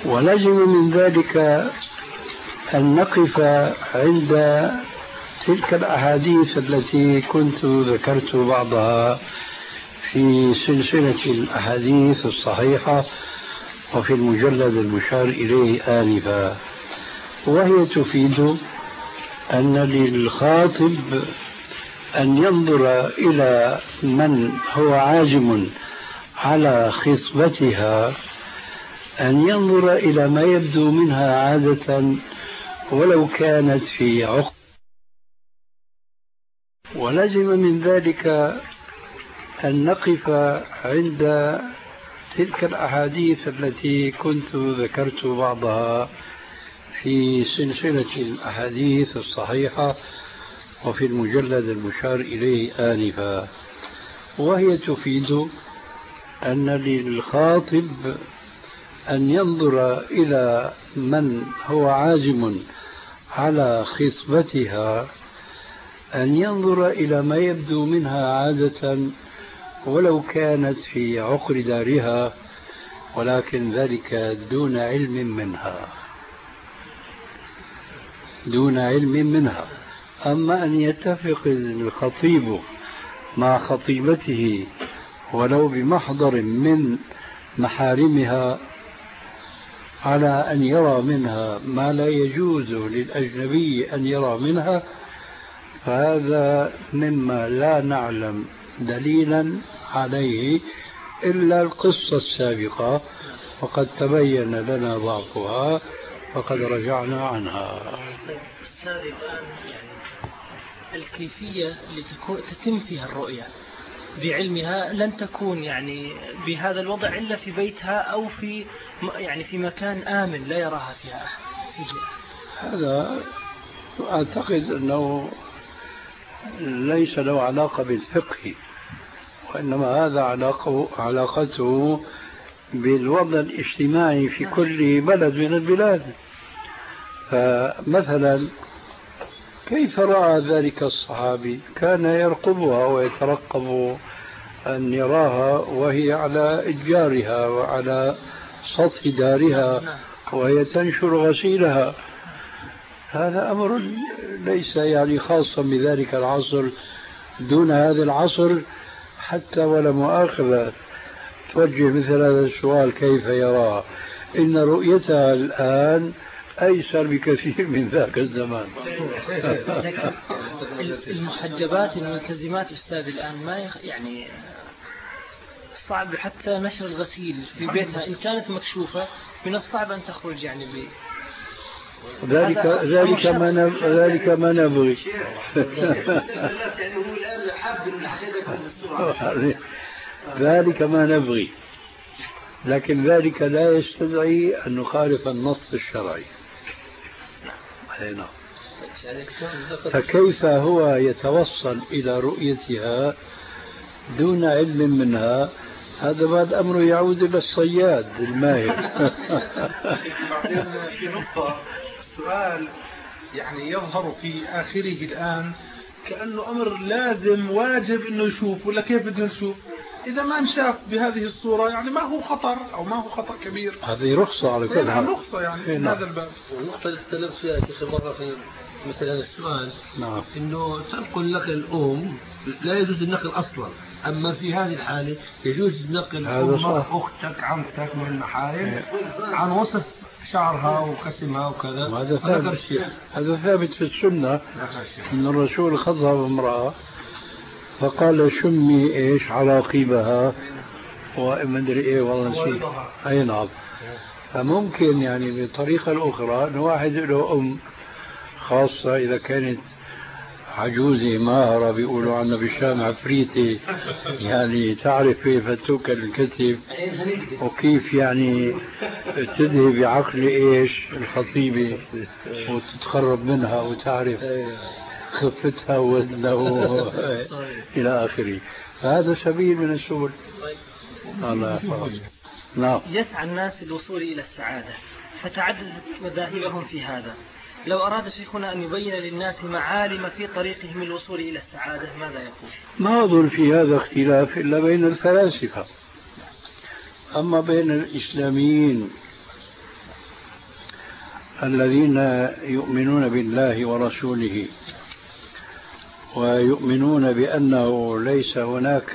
ولزم من ذلك أن نقف عند تلك الأحاديث التي كنت ذكرت بعضها في سلسلة الأحاديث الصحيحة وفي المجلد المشار إليه آنفا، وهي تفيد أن للخاطب أن ينظر إلى من هو عازم على خطبتها، أن ينظر إلى ما يبدو منها عادة ولو كانت في عقد. ولزم من ذلك أن نقف عند تلك الأحاديث التي كنت ذكرت بعضها في سلسلة الأحاديث الصحيحة وفي المجلد المشار إليه آنفا، وهي تفيد أن للخاطب أن ينظر إلى من هو عازم على خطبتها، أن ينظر إلى ما يبدو منها عادة ولو كانت في عقر دارها، ولكن ذلك دون علم منها. أما أن يتفق الخطيب مع خطيبته ولو بمحضر من محارمها على أن يرى منها ما لا يجوز للأجنبي أن يرى منها، فهذا مما لا نعلم دليلا عليه إلا القصة السابقة، وقد تبين لنا ضعفها وقد رجعنا عنها. أستاذ الآن يعني الكيفية اللي تتم فيها الرؤية بعلمها لن تكون يعني بهذا الوضع إلا في بيتها أو في يعني في مكان آمن لا يراها فيها أحد. هذا أعتقد أنه ليس له علاقة بالفقه، وإنما هذا علاقته بالوضع الاجتماعي في كل بلد من البلاد. فمثلا كيف رأى ذلك الصحابي؟ كان يرقبها ويترقب أن يراها وهي على إتجارها وعلى سطح دارها وهي تنشر غسيلها. هذا أمر ليس يعني خاصا بذلك العصر دون هذا العصر، حتى ولا مؤاخذة توجه مثل هذا السؤال كيف يراها؟ إن رؤيتها الآن أيسر بكثير من ذاك الزمان. المحجبات الملتزمات أستاذ الآن ما يعني صعب حتى نشر الغسيل في بيتها إن كانت مكشوفة، من الصعب أن تخرج يعني ذلك ما نبغي. ذلك ما نبغي، لكن ذلك لا يستدعي أن نخالف النص الشرعي. فكيف هو يتوصل إلى رؤيتها دون علم منها؟ هذا بعد أمره يعود إلى الصياد الماهر. في نقطة سؤال يعني يظهر في آخره الآن كأنه أمر لازم واجب إنه يشوف، ولا كيف بدنا نشوف؟ إذا ما نشاف بهذه الصورة يعني ما هو خطر أو ما هو خطأ كبير. هذه رخصة على كل حال. رخصة يعني في هذا الباب. النقطة اللي تكلمت فيها كيف مرة في مثلا السؤال، نعم، إنه تنقل لك الأم لا يجوز النقل أصلا، أما في هذه الحالة يجوز نقل أمك أختك عمتك من المحارم عن وصف شعرها وقسمها وكذا. هذا ثابت في السنة أن الرسول خطب امرأة فقال شمي إيش عراقيبها ومدري إيه والله نسيت. أي نعم. فممكن يعني بطريقة الأخرى أن واحد له أم خاصة إذا كانت عجوزة ماهرة بيقولوا عنها بالشام عفريتي، يعني تعرف كيف تؤكل الكتف وكيف يعني تذهب بعقل إيش الخطيبة وتتخرب منها وتعرف خفتها ووزنها إلى آخره. فهذا سبيل من السبل. نعم. يسعى الناس للوصول إلى السعادة فتعددت مذاهبهم في هذا. لو أراد شيخنا أن يبين للناس معالم في طريقهم للوصول إلى السعادة ماذا يقول؟ ما أظن في هذا اختلاف إلا بين الفلاسفة، أما بين الإسلاميين الذين يؤمنون بالله ورسوله ويؤمنون بأنه ليس هناك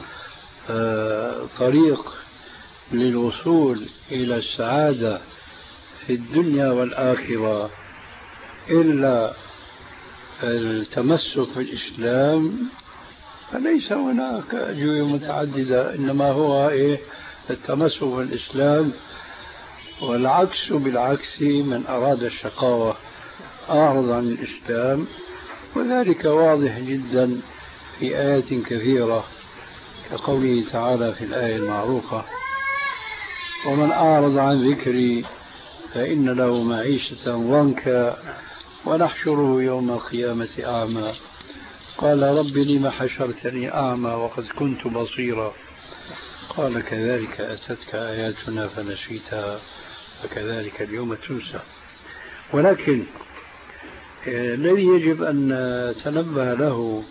طريق للوصول إلى السعادة في الدنيا والآخرة إلا التمسك بالإسلام، فليس هناك أجوبة متعددة، إنما هو التمسك بالإسلام. والعكس بالعكس، من أراد الشقاوة أعرض عن الإسلام، وذلك واضح جدا في آيات كثيرة كقوله تعالى في الآية المعروفة: ومن أعرض عن ذكري فإن له معيشة ضنكا ونحشره يوم القيامة أعمى قال رب لم حشرتني أعمى وقد كنت بصيرا قال كذلك أتتك آياتنا فنسيتها وكذلك اليوم تنسى. ولكن الذي يجب أن نتنبه له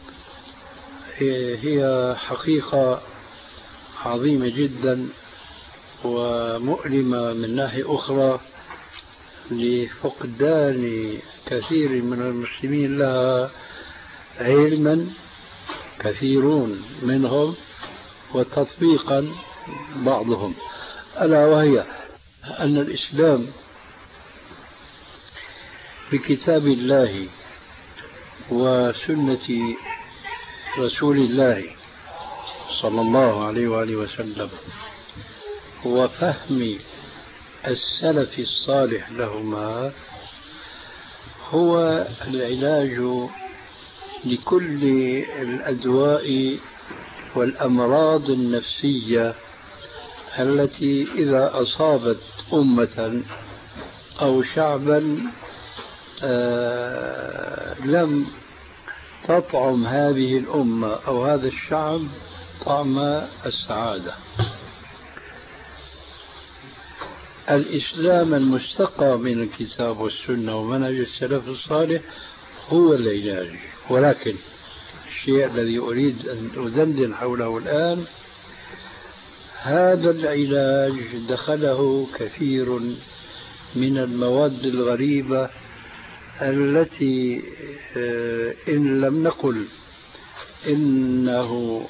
هي حقيقة عظيمة جدا ومؤلمة من ناحية أخرى لفقدان كثير من المسلمين لها علما كثيرون منهم وتطبيقا بعضهم، ألا وهي أن الإسلام بكتاب الله وسنة رسول الله صلى الله عليه وآله وسلم وفهم السلف الصالح لهما هو العلاج لكل الأدواء والأمراض النفسية التي إذا أصابت أمة أو شعبا لم تطعم هذه الأمة أو هذا الشعب طعم السعادة. الإسلام المستقى من الكتاب والسنة ومنهج السلف الصالح هو العلاج. ولكن الشيء الذي أريد أن أدندن حوله الآن، هذا العلاج دخله كثير من المواد الغريبة التي إن لم نقل إنه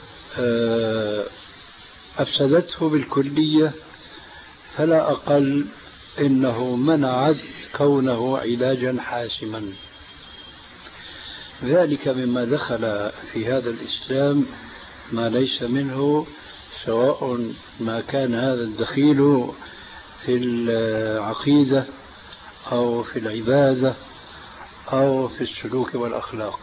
أفسدته بالكلية فلا أقل إنه منعت كونه علاجا حاسما. ذلك مما دخل في هذا الإسلام ما ليس منه، سواء ما كان هذا الدخيل في العقيدة أو في العبادة أو في السلوك والأخلاق.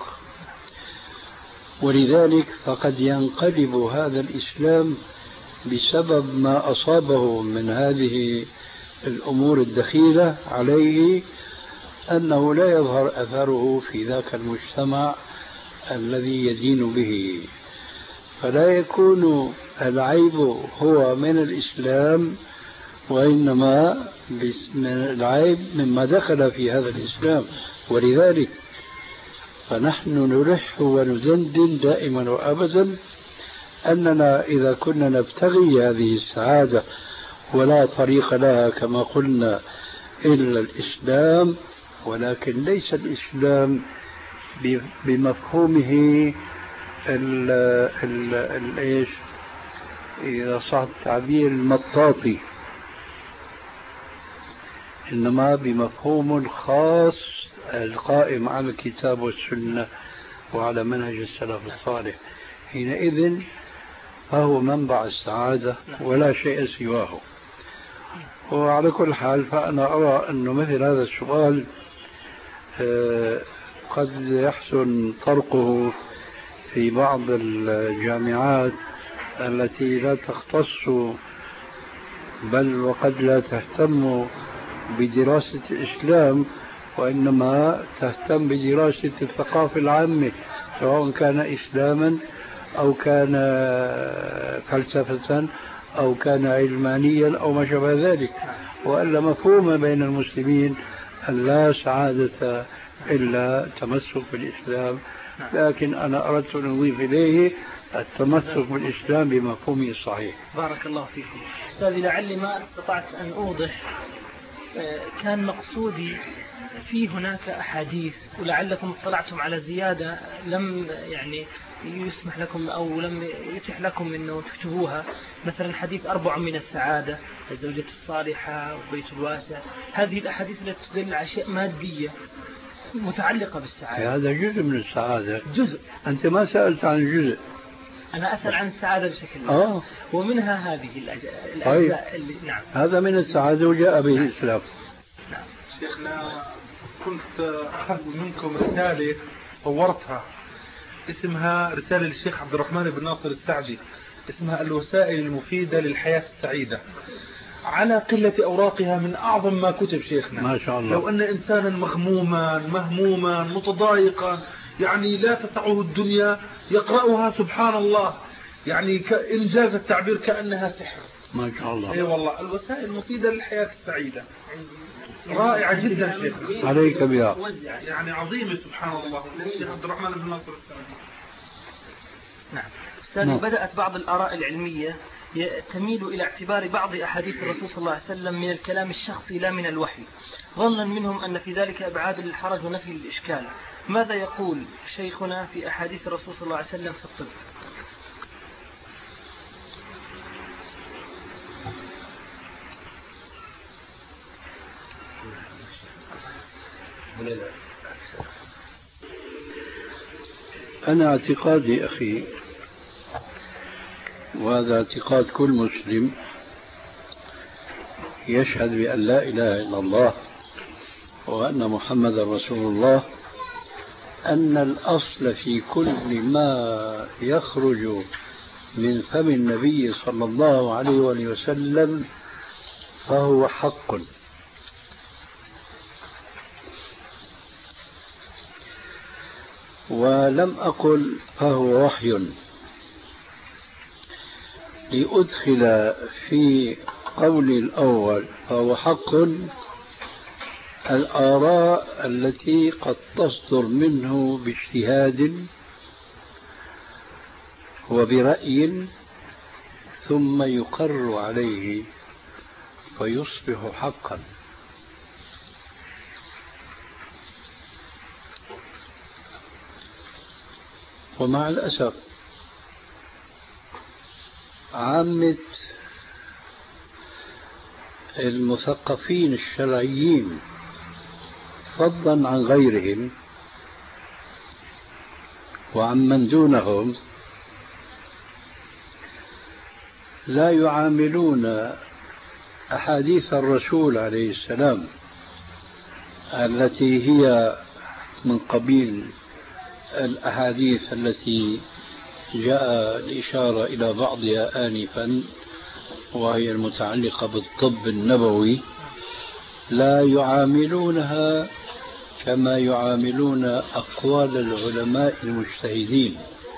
ولذلك فقد ينقلب هذا الإسلام بسبب ما أصابه من هذه الأمور الدخيلة عليه أنه لا يظهر أثره في ذاك المجتمع الذي يدين به، فلا يكون العيب هو من الإسلام، وإنما العيب مما دخل في هذا الإسلام. ولذلك فنحن نلح وندندن دائما وأبدا أننا إذا كنا نبتغي هذه السعادة ولا طريق لها كما قلنا إلا الإسلام، ولكن ليس الإسلام بمفهومه إيش إذا صح التعبير المطاطي، إنما بمفهوم خاص القائم على الكتاب والسنة وعلى منهج السلف الصالح. حينئذ فهو منبع السعادة ولا شيء سواه. وعلى كل حال فأنا أرى أن مثل هذا السؤال قد يحسن طرقه في بعض الجامعات التي لا تختص بل وقد لا تهتم بدراسة الإسلام، وإنما تهتم بدراسة الثقافة العامة، سواء كان إسلاما أو كان فلسفة أو كان علمانيا أو ما شابه ذلك، وألا مفهوم بين المسلمين أن لا سعادة إلا التمسك بالإسلام. لكن أنا أردت أن أضيف إليه التمسك بالإسلام بمفهومه الصحيح. بارك الله فيكم. أستاذي، لعلي ما استطعت أن أوضح كان مقصودي في هناك أحاديث ولعلكم اطلعتم على زيادة لم يعني يسمح لكم أو لم يتح لكم أنه تكتبوها، مثلا حديث 4 من السعادة، الزوجة الصالحة وبيت الواسع. هذه الأحاديث التي تدل على أشياء مادية متعلقة بالسعادة. هذا جزء من السعادة. جزء. أنت ما سألت عن جزء. أنا أسأل عن السعادة بشكل عام. ومنها هذه الأجزاء. طيب. نعم. هذا من السعادة وجاء به الإسلام. نعم. شيخنا كنت أخذت منكم رسالة صورتها، اسمها رسالة للشيخ عبد الرحمن بن ناصر السعدي، اسمها الوسائل المفيدة للحياة السعيدة. على قلة أوراقها من أعظم ما كتب شيخنا. ما شاء الله. لو أن إنسانا مغموما مهموما متضايقا يعني لا تسعه الدنيا يقرأها سبحان الله، يعني إنجاز التعبير كأنها سحر. ما شاء الله. اي والله الوسائل المفيدة للحياة السعيدة رائعة جدا شيخنا. عليك بها. يعني عظيمة سبحان الله. الشيخ عبد الرحمن بن ناصر السعدي. نعم. أستاذ، بدأت بعض الآراء العلمية تميل إلى اعتبار بعض أحاديث الرسول صلى الله عليه وسلم من الكلام الشخصي لا من الوحي، ظنا منهم أن في ذلك إبعاد للحرج ونفي للإشكال. ماذا يقول شيخنا في أحاديث الرسول صلى الله عليه وسلم في الطب؟ أنا اعتقادي أخي، وهذا اعتقاد كل مسلم يشهد بأن لا إله إلا الله وأن محمد رسول الله، أن الأصل في كل ما يخرج من فم النبي صلى الله عليه وسلم فهو حق. ولم أقل فهو وحي لأدخل في قولي الأول فهو حق الآراء التي قد تصدر منه باجتهاد وبرأي ثم يقر عليه فيصبح حقا. ومع الأسف عامة المثقفين الشرعيين فضلا عن غيرهم وعن من دونهم لا يعاملون أحاديث الرسول عليه السلام التي هي من قبيل الأحاديث التي جاء الإشارة إلى بعضها آنفا وهي المتعلقة بالطب النبوي، لا يعاملونها كما يعاملون أقوال العلماء المجتهدين.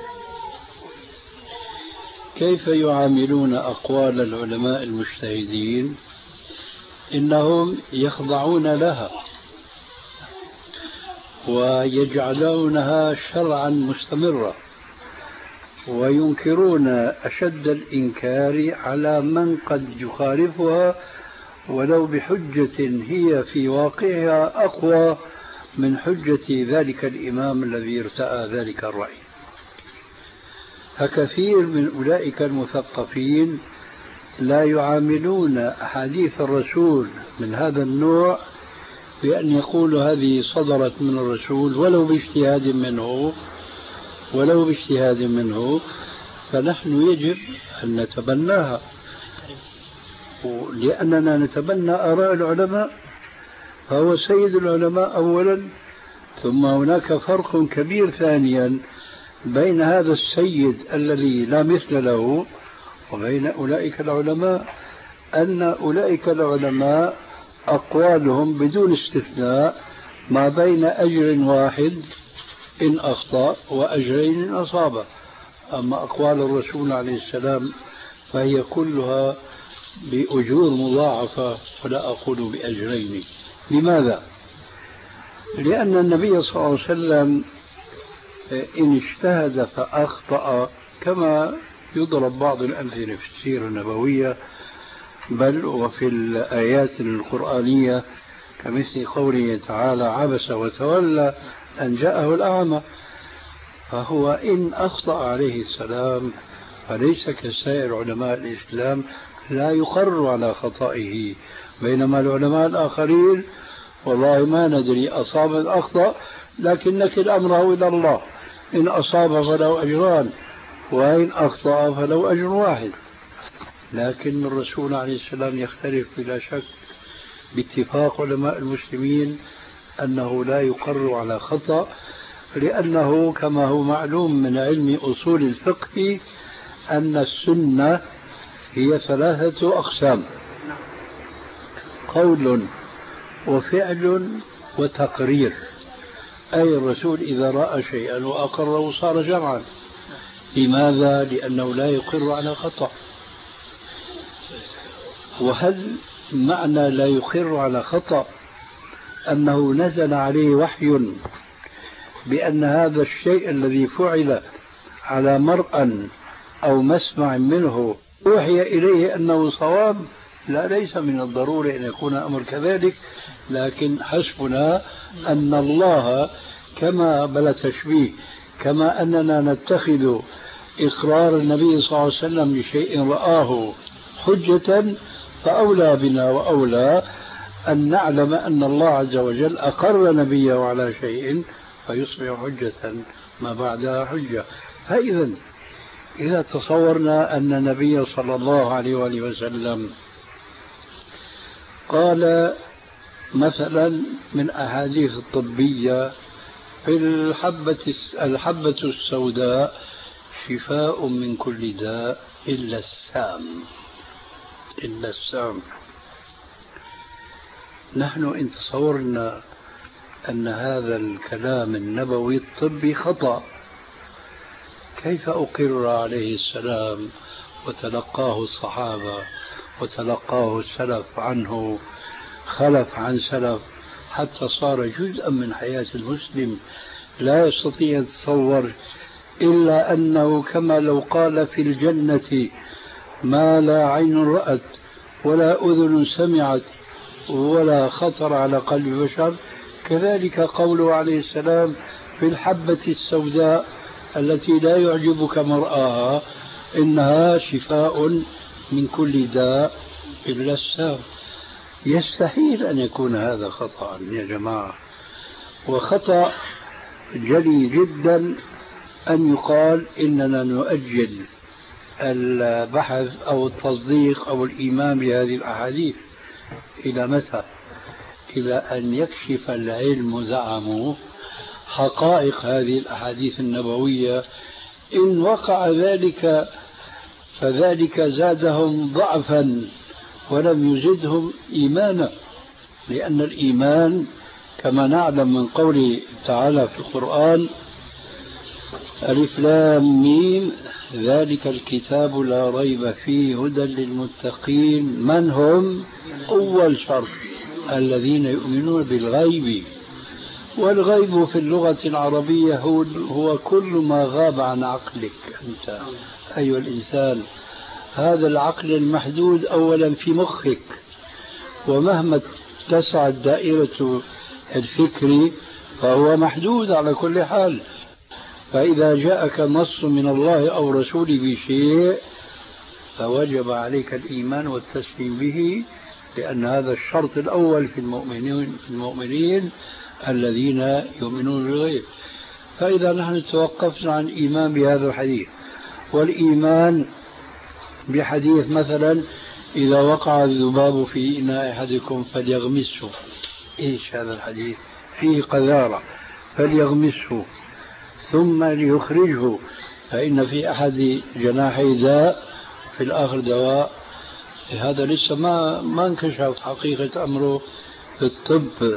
كيف يعاملون أقوال العلماء المجتهدين؟ إنهم يخضعون لها ويجعلونها شرعا مستمرا وينكرون أشد الإنكار على من قد يخالفها ولو بحجة هي في واقعها أقوى من حجة ذلك الإمام الذي ارتأى ذلك الرأي. فكثير من أولئك المثقفين لا يعاملون أحاديث الرسول من هذا النوع بأن يقولوا هذه صدرت من الرسول ولو باجتهاد منه فنحن يجب أن نتبناها لأننا نتبنى آراء العلماء، فهو سيد العلماء أولا، ثم هناك فرق كبير ثانيا بين هذا السيد الذي لا مثل له وبين أولئك العلماء، أن أولئك العلماء أقوالهم بدون استثناء ما بين أجر واحد إن أخطأ وأجرين إن أصاب. أما أقوال الرسول عليه السلام فهي كلها بأجور مضاعفة ولا أقول بأجرين. لماذا؟ لأن النبي صلى الله عليه وسلم إن اجتهد فأخطأ كما يضرب بعض الأمثلة في السيرة النبوية بل وفي الآيات القرآنية كمثل قوله تعالى عبس وتولى أن جاءه الأعمى. فهو إن أخطأ عليه السلام فليس كسائر علماء الإسلام لا يقر على خطئه، بينما العلماء الآخرين والله ما ندري أصاب أم أخطأ، لكن نكل أمره إلى الله، إن أصاب فله أجران وإن أخطأ فله أجر واحد. لكن الرسول عليه السلام يختلف بلا شك باتفاق علماء المسلمين أنه لا يقر على خطأ، لأنه كما هو معلوم من علم أصول الفقه أن السنة هي 3 أقسام: قول وفعل وتقرير. أي الرسول إذا رأى شيئا وأقره صار جمعا. لماذا؟ لأنه لا يقر على خطأ. وهل معنى لا يقر على خطأ أنه نزل عليه وحي بأن هذا الشيء الذي فعل على مرأى أو مسمع منه أوحي إليه أنه صواب؟ لا، ليس من الضروري أن يكون أمر كذلك، لكن حسبنا أن الله كما بلا تشبيه، كما أننا نتخذ إقرار النبي صلى الله عليه وسلم لشيء رآه حجة، فأولى بنا وأولى أن نعلم أن الله عز وجل أقر نبيه على شيء فيصبح حجة ما بعدها حجة. فإذا إذا تصورنا أن النبي صلى الله عليه وآله وسلم قال مثلا من أحاديث الطبية في الحبة السوداء شفاء من كل داء إلا السام. نحن إن تصورنا أن هذا الكلام النبوي الطبي خطأ، كيف أقر عليه السلام وتلقاه الصحابة وتلقاه السلف عنه خلف عن سلف حتى صار جزءا من حياة المسلم؟ لا يستطيع أن يتصور إلا أنه كما لو قال في الجنة ما لا عين رأت ولا أذن سمعت ولا خطر على قلب بشر، كذلك قوله عليه السلام في الحبة السوداء التي لا يعجبك مرآها إنها شفاء من كل داء إلا السام. يستحيل أن يكون هذا خطأ يا جماعة، وخطأ جلي جدا أن يقال إننا نؤجل البحث أو التصديق أو الإيمان بهذه الأحاديث. إلى متى؟ إلى أن يكشف العلم زعموا حقائق هذه الأحاديث النبوية. إن وقع ذلك فذلك زادهم ضعفا ولم يزدهم إيمانا، لأن الإيمان كما نعلم من قوله تعالى في القرآن ألف لام ميم ذلك الكتاب لا ريب فيه هدى للمتقين. من هم؟ أول شرط الذين يؤمنون بالغيب، والغيب في اللغة العربية هو كل ما غاب عن عقلك أنت أيها الإنسان. هذا العقل المحدود أولا في مخك، ومهما تسع دائرة الفكر فهو محدود على كل حال. فإذا جاءك نص من الله أو رسوله بشيء فوجب عليك الإيمان والتسليم به، لأن هذا الشرط الأول في المؤمنين الذين يؤمنون بالغيب. فإذا نحن توقفنا عن الإيمان بهذا الحديث، والإيمان بحديث مثلا إذا وقع الذباب في إناء أحدكم فليغمسه، إيش هذا الحديث؟ فيه قذارة، فليغمسه ثم ليخرجه فإن في أحد جناحي داء في الآخر دواء. هذا لسه ما انكشف حقيقة أمره في الطب.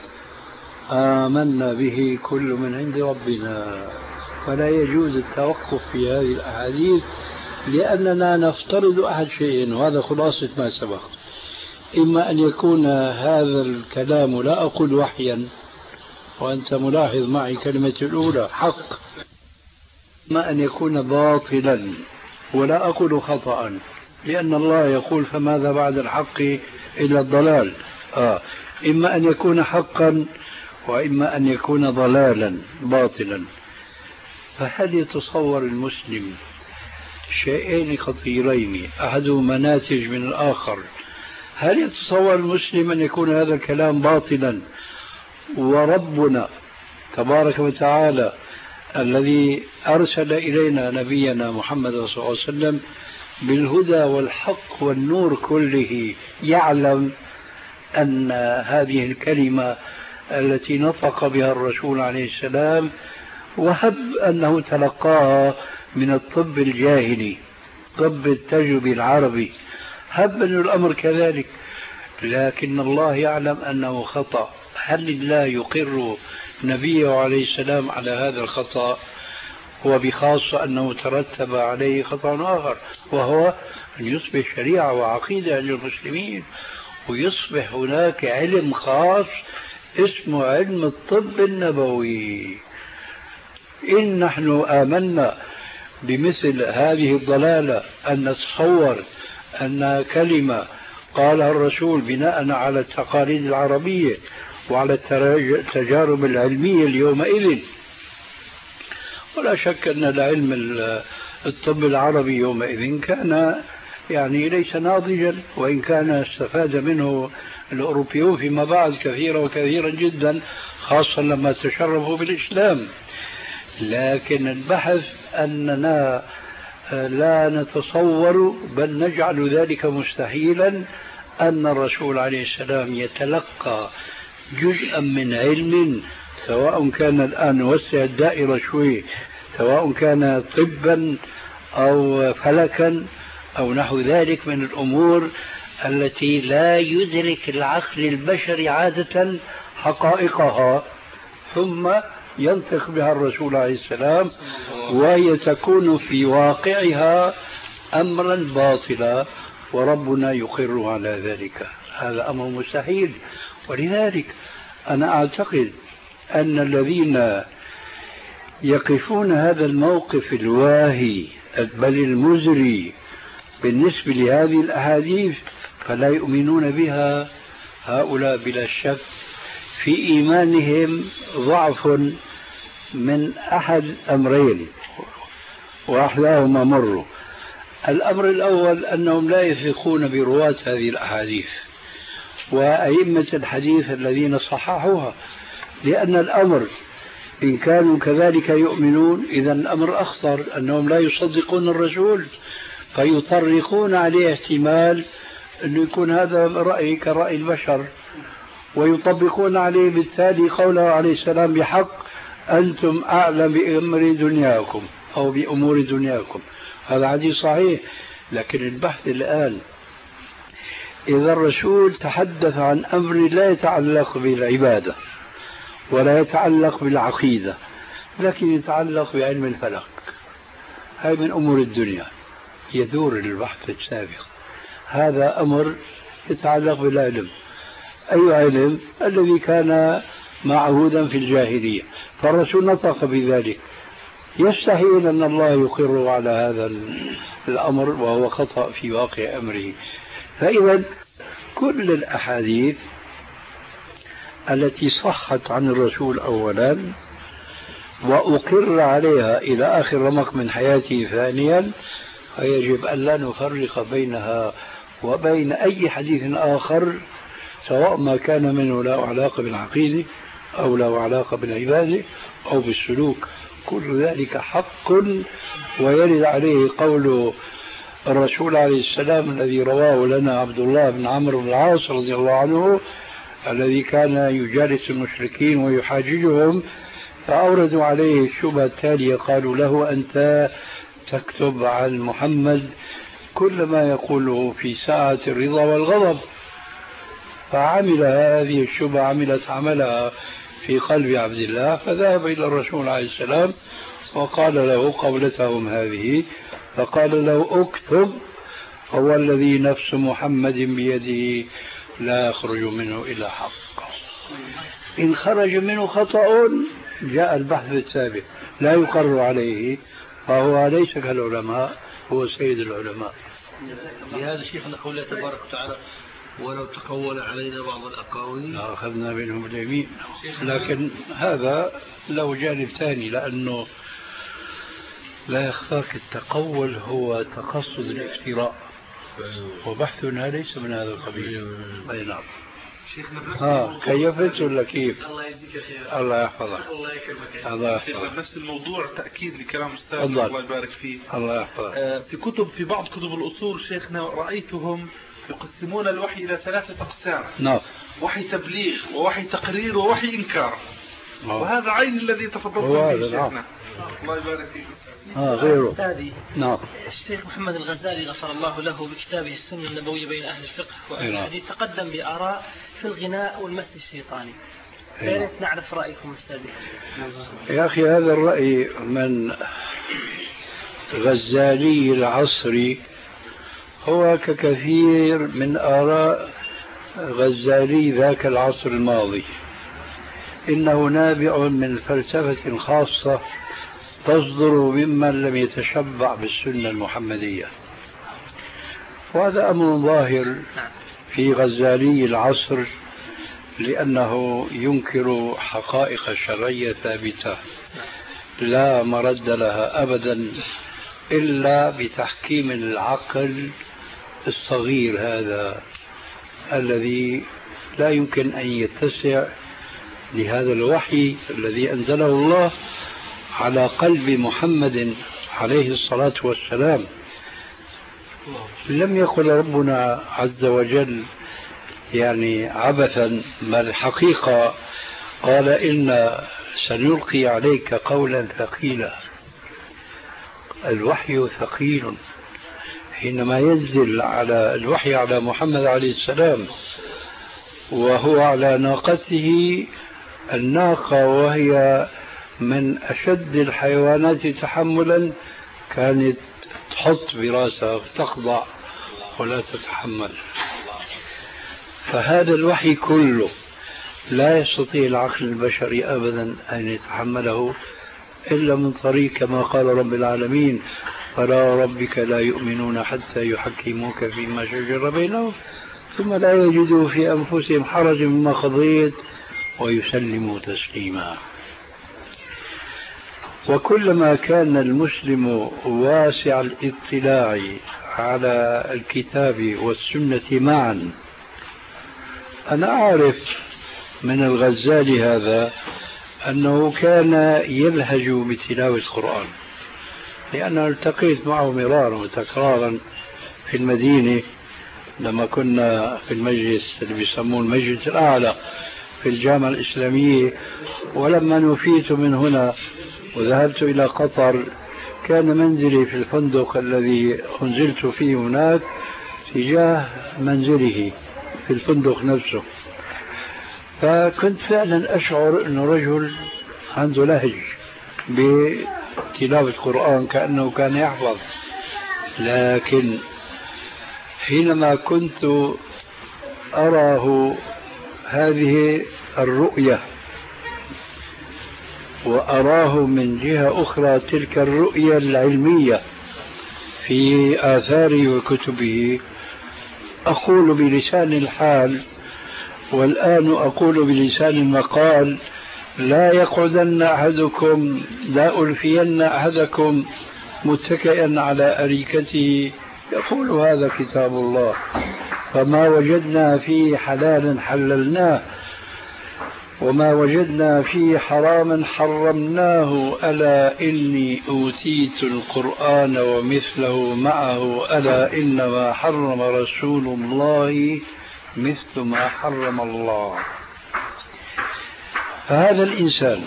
آمنا به كل من عند ربنا. فلا يجوز التوقف في هذه الأحاديث، لأننا نفترض أحد شيئين، وهذا خلاصة ما سبق: إما أن يكون هذا الكلام لا أقول وحيا، وأنت ملاحظ معي كلمة الأولى حق، إما أن يكون باطلا ولا أقول خطأ، لأن الله يقول فماذا بعد الحق إلا الضلال. إما أن يكون حقا وإما أن يكون ضلالا باطلا. فهل يتصور المسلم شيئين خطيرين أحدهما ناتج من الآخر؟ هل يتصور المسلم أن يكون هذا الكلام باطلا وربنا تبارك وتعالى الذي أرسل إلينا نبينا محمد صلى الله عليه وسلم بالهدى والحق والنور كله يعلم أن هذه الكلمة التي نطق بها الرسول عليه السلام وهب أنه تلقاها من الطب الجاهلي، طب التجربي العربي، هب أن الأمر كذلك، لكن الله يعلم أنه خطأ. هل الله يقر نبيه عليه السلام على هذا الخطأ؟ وبخاصة أنه ترتب عليه خطأ آخر، وهو أن يصبح شريعة وعقيدة للمسلمين، ويصبح هناك علم خاص اسمه علم الطب النبوي. إن نحن آمنا بمثل هذه الضلالة أن نتصور أن كلمة قالها الرسول بناء على التقاليد العربية وعلى التجارب العلمية اليومئذ، ولا شك أن العلم الطب العربي يومئذ كان يعني ليس ناضجا، وإن كان استفاد منه الأوروبيون فيما بعد كثيرا وكثيرا جدا، خاصة لما تشرفوا بالإسلام. لكن البحث أننا لا نتصور بل نجعل ذلك مستحيلا أن الرسول عليه السلام يتلقى جزءا من علم، سواء كان الآن نوسع الدائرة شوي، سواء كان طبا أو فلكا أو نحو ذلك من الأمور التي لا يدرك العقل البشري عادة حقائقها، ثم ينطق بها الرسول عليه السلام وهي تكون في واقعها أمرا باطلا، وربنا يقر على ذلك. هذا أمر مستحيل. ولذلك أنا أعتقد أن الذين يقفون هذا الموقف الواهي بل المزري بالنسبة لهذه الأحاديث فلا يؤمنون بها، هؤلاء بلا شك في إيمانهم ضعف من أحد أمرين، وأحلاهما مر. الأمر الأول أنهم لا يثقون برواة هذه الأحاديث وأئمة الحديث الذين صححوها، لأن الأمر إن كانوا كذلك يؤمنون إذا الأمر أخطر، أنهم لا يصدقون الرسول فيطرقون عليه احتمال أنه يكون هذا رأي كرأي البشر، ويطبقون عليه بالتالي قوله عليه السلام بحق أنتم أعلم بأمر دنياكم أو بأمور دنياكم. هذا حديث صحيح. لكن البحث الآن إذا الرسول تحدث عن أمر لا يتعلق بالعبادة ولا يتعلق بالعقيدة، لكن يتعلق بعلم الفلك، هاي من أمور الدنيا، يدور البحث السابق. هذا أمر يتعلق بالعلم. أي علم؟ الذي كان معهودا في الجاهلية، فالرسول نطق بذلك. يستحيل أن الله يقر على هذا الأمر وهو خطأ في واقع أمره. فإذا كل الأحاديث التي صحت عن الرسول أولا وأقر عليها إلى آخر رمق من حياته ثانيا، فيجب أن لا نفرق بينها وبين أي حديث آخر، سواء ما كان منه له علاقة بالعقيدة أو له علاقة بالعبادة أو بالسلوك. كل ذلك حق، ويرد عليه قول الرسول عليه السلام الذي رواه لنا عبد الله بن عمرو بن العاص رضي الله عنه، الذي كان يجالس المشركين ويحاججهم، فأوردوا عليه الشبهة التالية، قالوا له أنت تكتب عن محمد كل ما يقوله في ساعة الرضا والغضب. فعمل هذه الشبهة عملها في قلب عبد الله، فذهب إلى الرسول عليه السلام وقال له قولتهم هذه، فقال له اكتب هو الذي نفس محمد بيده لا يخرج منه إلا حق. إن خرج منه خطأ جاء البحث السابق لا يقر عليه، فهو ليس كالعلماء، هو سيد العلماء. لهذا شيخنا قول الله تبارك وتعالى ولو تقول علينا بعض الأقاويل أخذنا منهم اليمين. لكن هذا له جانب ثاني، لأنه لا يخفاك التقول هو تقصد الافتراء، وبحثنا ليس من هذا القبيل. أي نعم. كيفت ولا كيف؟ الله يجزيك يا شيخ. الله يحفظك. الله يكرمك. الله يحفظك. نفس الموضوع تأكيد لكلام أستاذ الله يبارك فيه. الله يحفظك. في بعض كتب الأصول شيخنا رأيتهم يقسمون الوحي إلى 3 أقسام. نعم. وحي تبليغ ووحي تقرير ووحي إنكار. وهذا عين الذي تفضلت به شيخنا. الله يبارك فيك. غيره. نعم. الشيخ محمد الغزالي غفر الله له بكتابه السنة النبوية بين أهل الفقه والحديث تقدم بآراء في الغناء والمس الشيطاني. فياريت نعرف رأيكم أستاذ. يا أخي هذا الرأي من غزالي العصري هو ككثير من آراء غزالي ذاك العصر الماضي، إنه نابع من فلسفة خاصة تصدر ممن لم يتشبع بالسنة المحمدية، وهذا أمر ظاهر في غزالي العصر، لأنه ينكر حقائق شرعية ثابتة لا مرد لها أبدا إلا بتحكيم العقل الصغير هذا الذي لا يمكن أن يتسع لهذا الوحي الذي أنزله الله على قلب محمد عليه الصلاة والسلام. لم يقل ربنا عز وجل يعني عبثا، بل حقيقة قال إن سنلقي عليك قولا ثقيلا. الوحي ثقيل حينما ينزل على الوحي على محمد عليه السلام وهو على ناقته، الناقة وهي من أشد الحيوانات تحملا كانت تحط براسها وتخضع ولا تتحمل. فهذا الوحي كله لا يستطيع العقل البشري أبدا أن يتحمله إلا من طريق كما قال رب العالمين: فلا ربك لا يؤمنون حتى يحكموك فيما شجر بينهم ثم لا يجدوا في أنفسهم حرج مما قضيت ويسلموا تسليما. وكلما كان المسلم واسع الاطلاع على الكتاب والسنة معا، أنا أعرف من الغزالي هذا أنه كان يلهج بتلاوة القرآن، لأنه التقيت معه مرارا وتكرارا في المدينة لما كنا في المجلس اللي بيسموه المجلس الأعلى في الجامعة الإسلامية. ولما نفيت من هنا وذهبت إلى قطر كان منزلي في الفندق الذي أنزلت فيه هناك تجاه منزله في الفندق نفسه، فكنت فعلا أشعر أنه رجل عنده لهج بتلاوة القرآن كأنه كان يحفظ. لكن حينما كنت أراه هذه الرؤية وأراه من جهة أخرى تلك الرؤية العلمية في آثاره وكتبه، أقول بلسان الحال والآن أقول بلسان المقال: لا يقعدن أحدكم، لا ألفين أحدكم متكئا على أريكته يقول هذا كتاب الله، فما وجدنا فيه حلالا حللناه وما وجدنا فيه حراما حرمناه، ألا إني أوتيت القرآن ومثله معه، ألا إنما حرم رسول الله مثل ما حرم الله. فهذا الإنسان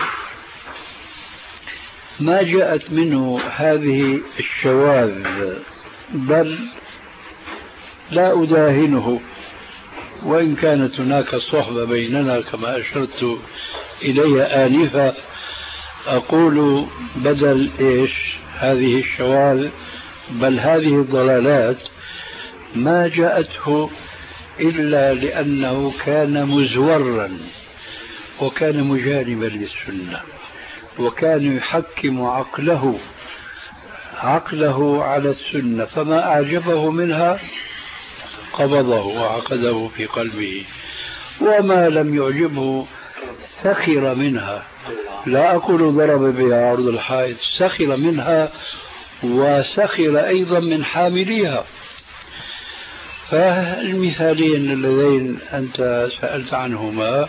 ما جاءت منه هذه الشواذ، بل لا أداهنه وإن كانت هناك صحبة بيننا كما أشرت إليها آنفا. أقول بدل هذه الشواذ بل هذه الضلالات ما جاءته إلا لأنه كان مزورا وكان مجانبا للسنة وكان يحكم عقله عقله على السنة، فما أعجبه منها قبضه وعقده في قلبه، وما لم يعجبه سخر منها. لا أقول ضرب بها عرض الحائط، سخر منها وسخر أيضا من حامليها. فالمثالين اللذين أنت سألت عنهما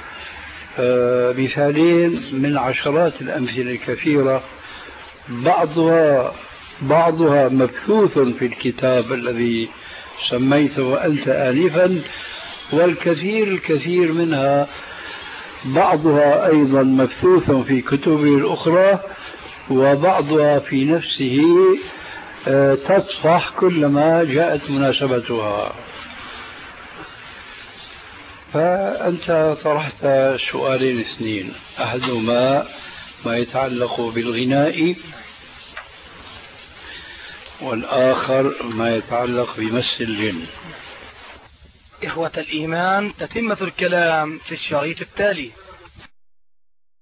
مثالين من عشرات الأمثلة الكثيرة، بعضها مبثوث في الكتاب الذي سميته أنت آنفا، والكثير منها بعضها أيضا مبثوث في كتبه الأخرى، وبعضها في نفسه تطفح كلما جاءت مناسبتها. فأنت طرحت سؤالين اثنين، أحدهما ما يتعلق بالغناء، والآخر ما يتعلق بمس الجن. إخوة الإيمان، تتمة الكلام في الشريط التالي.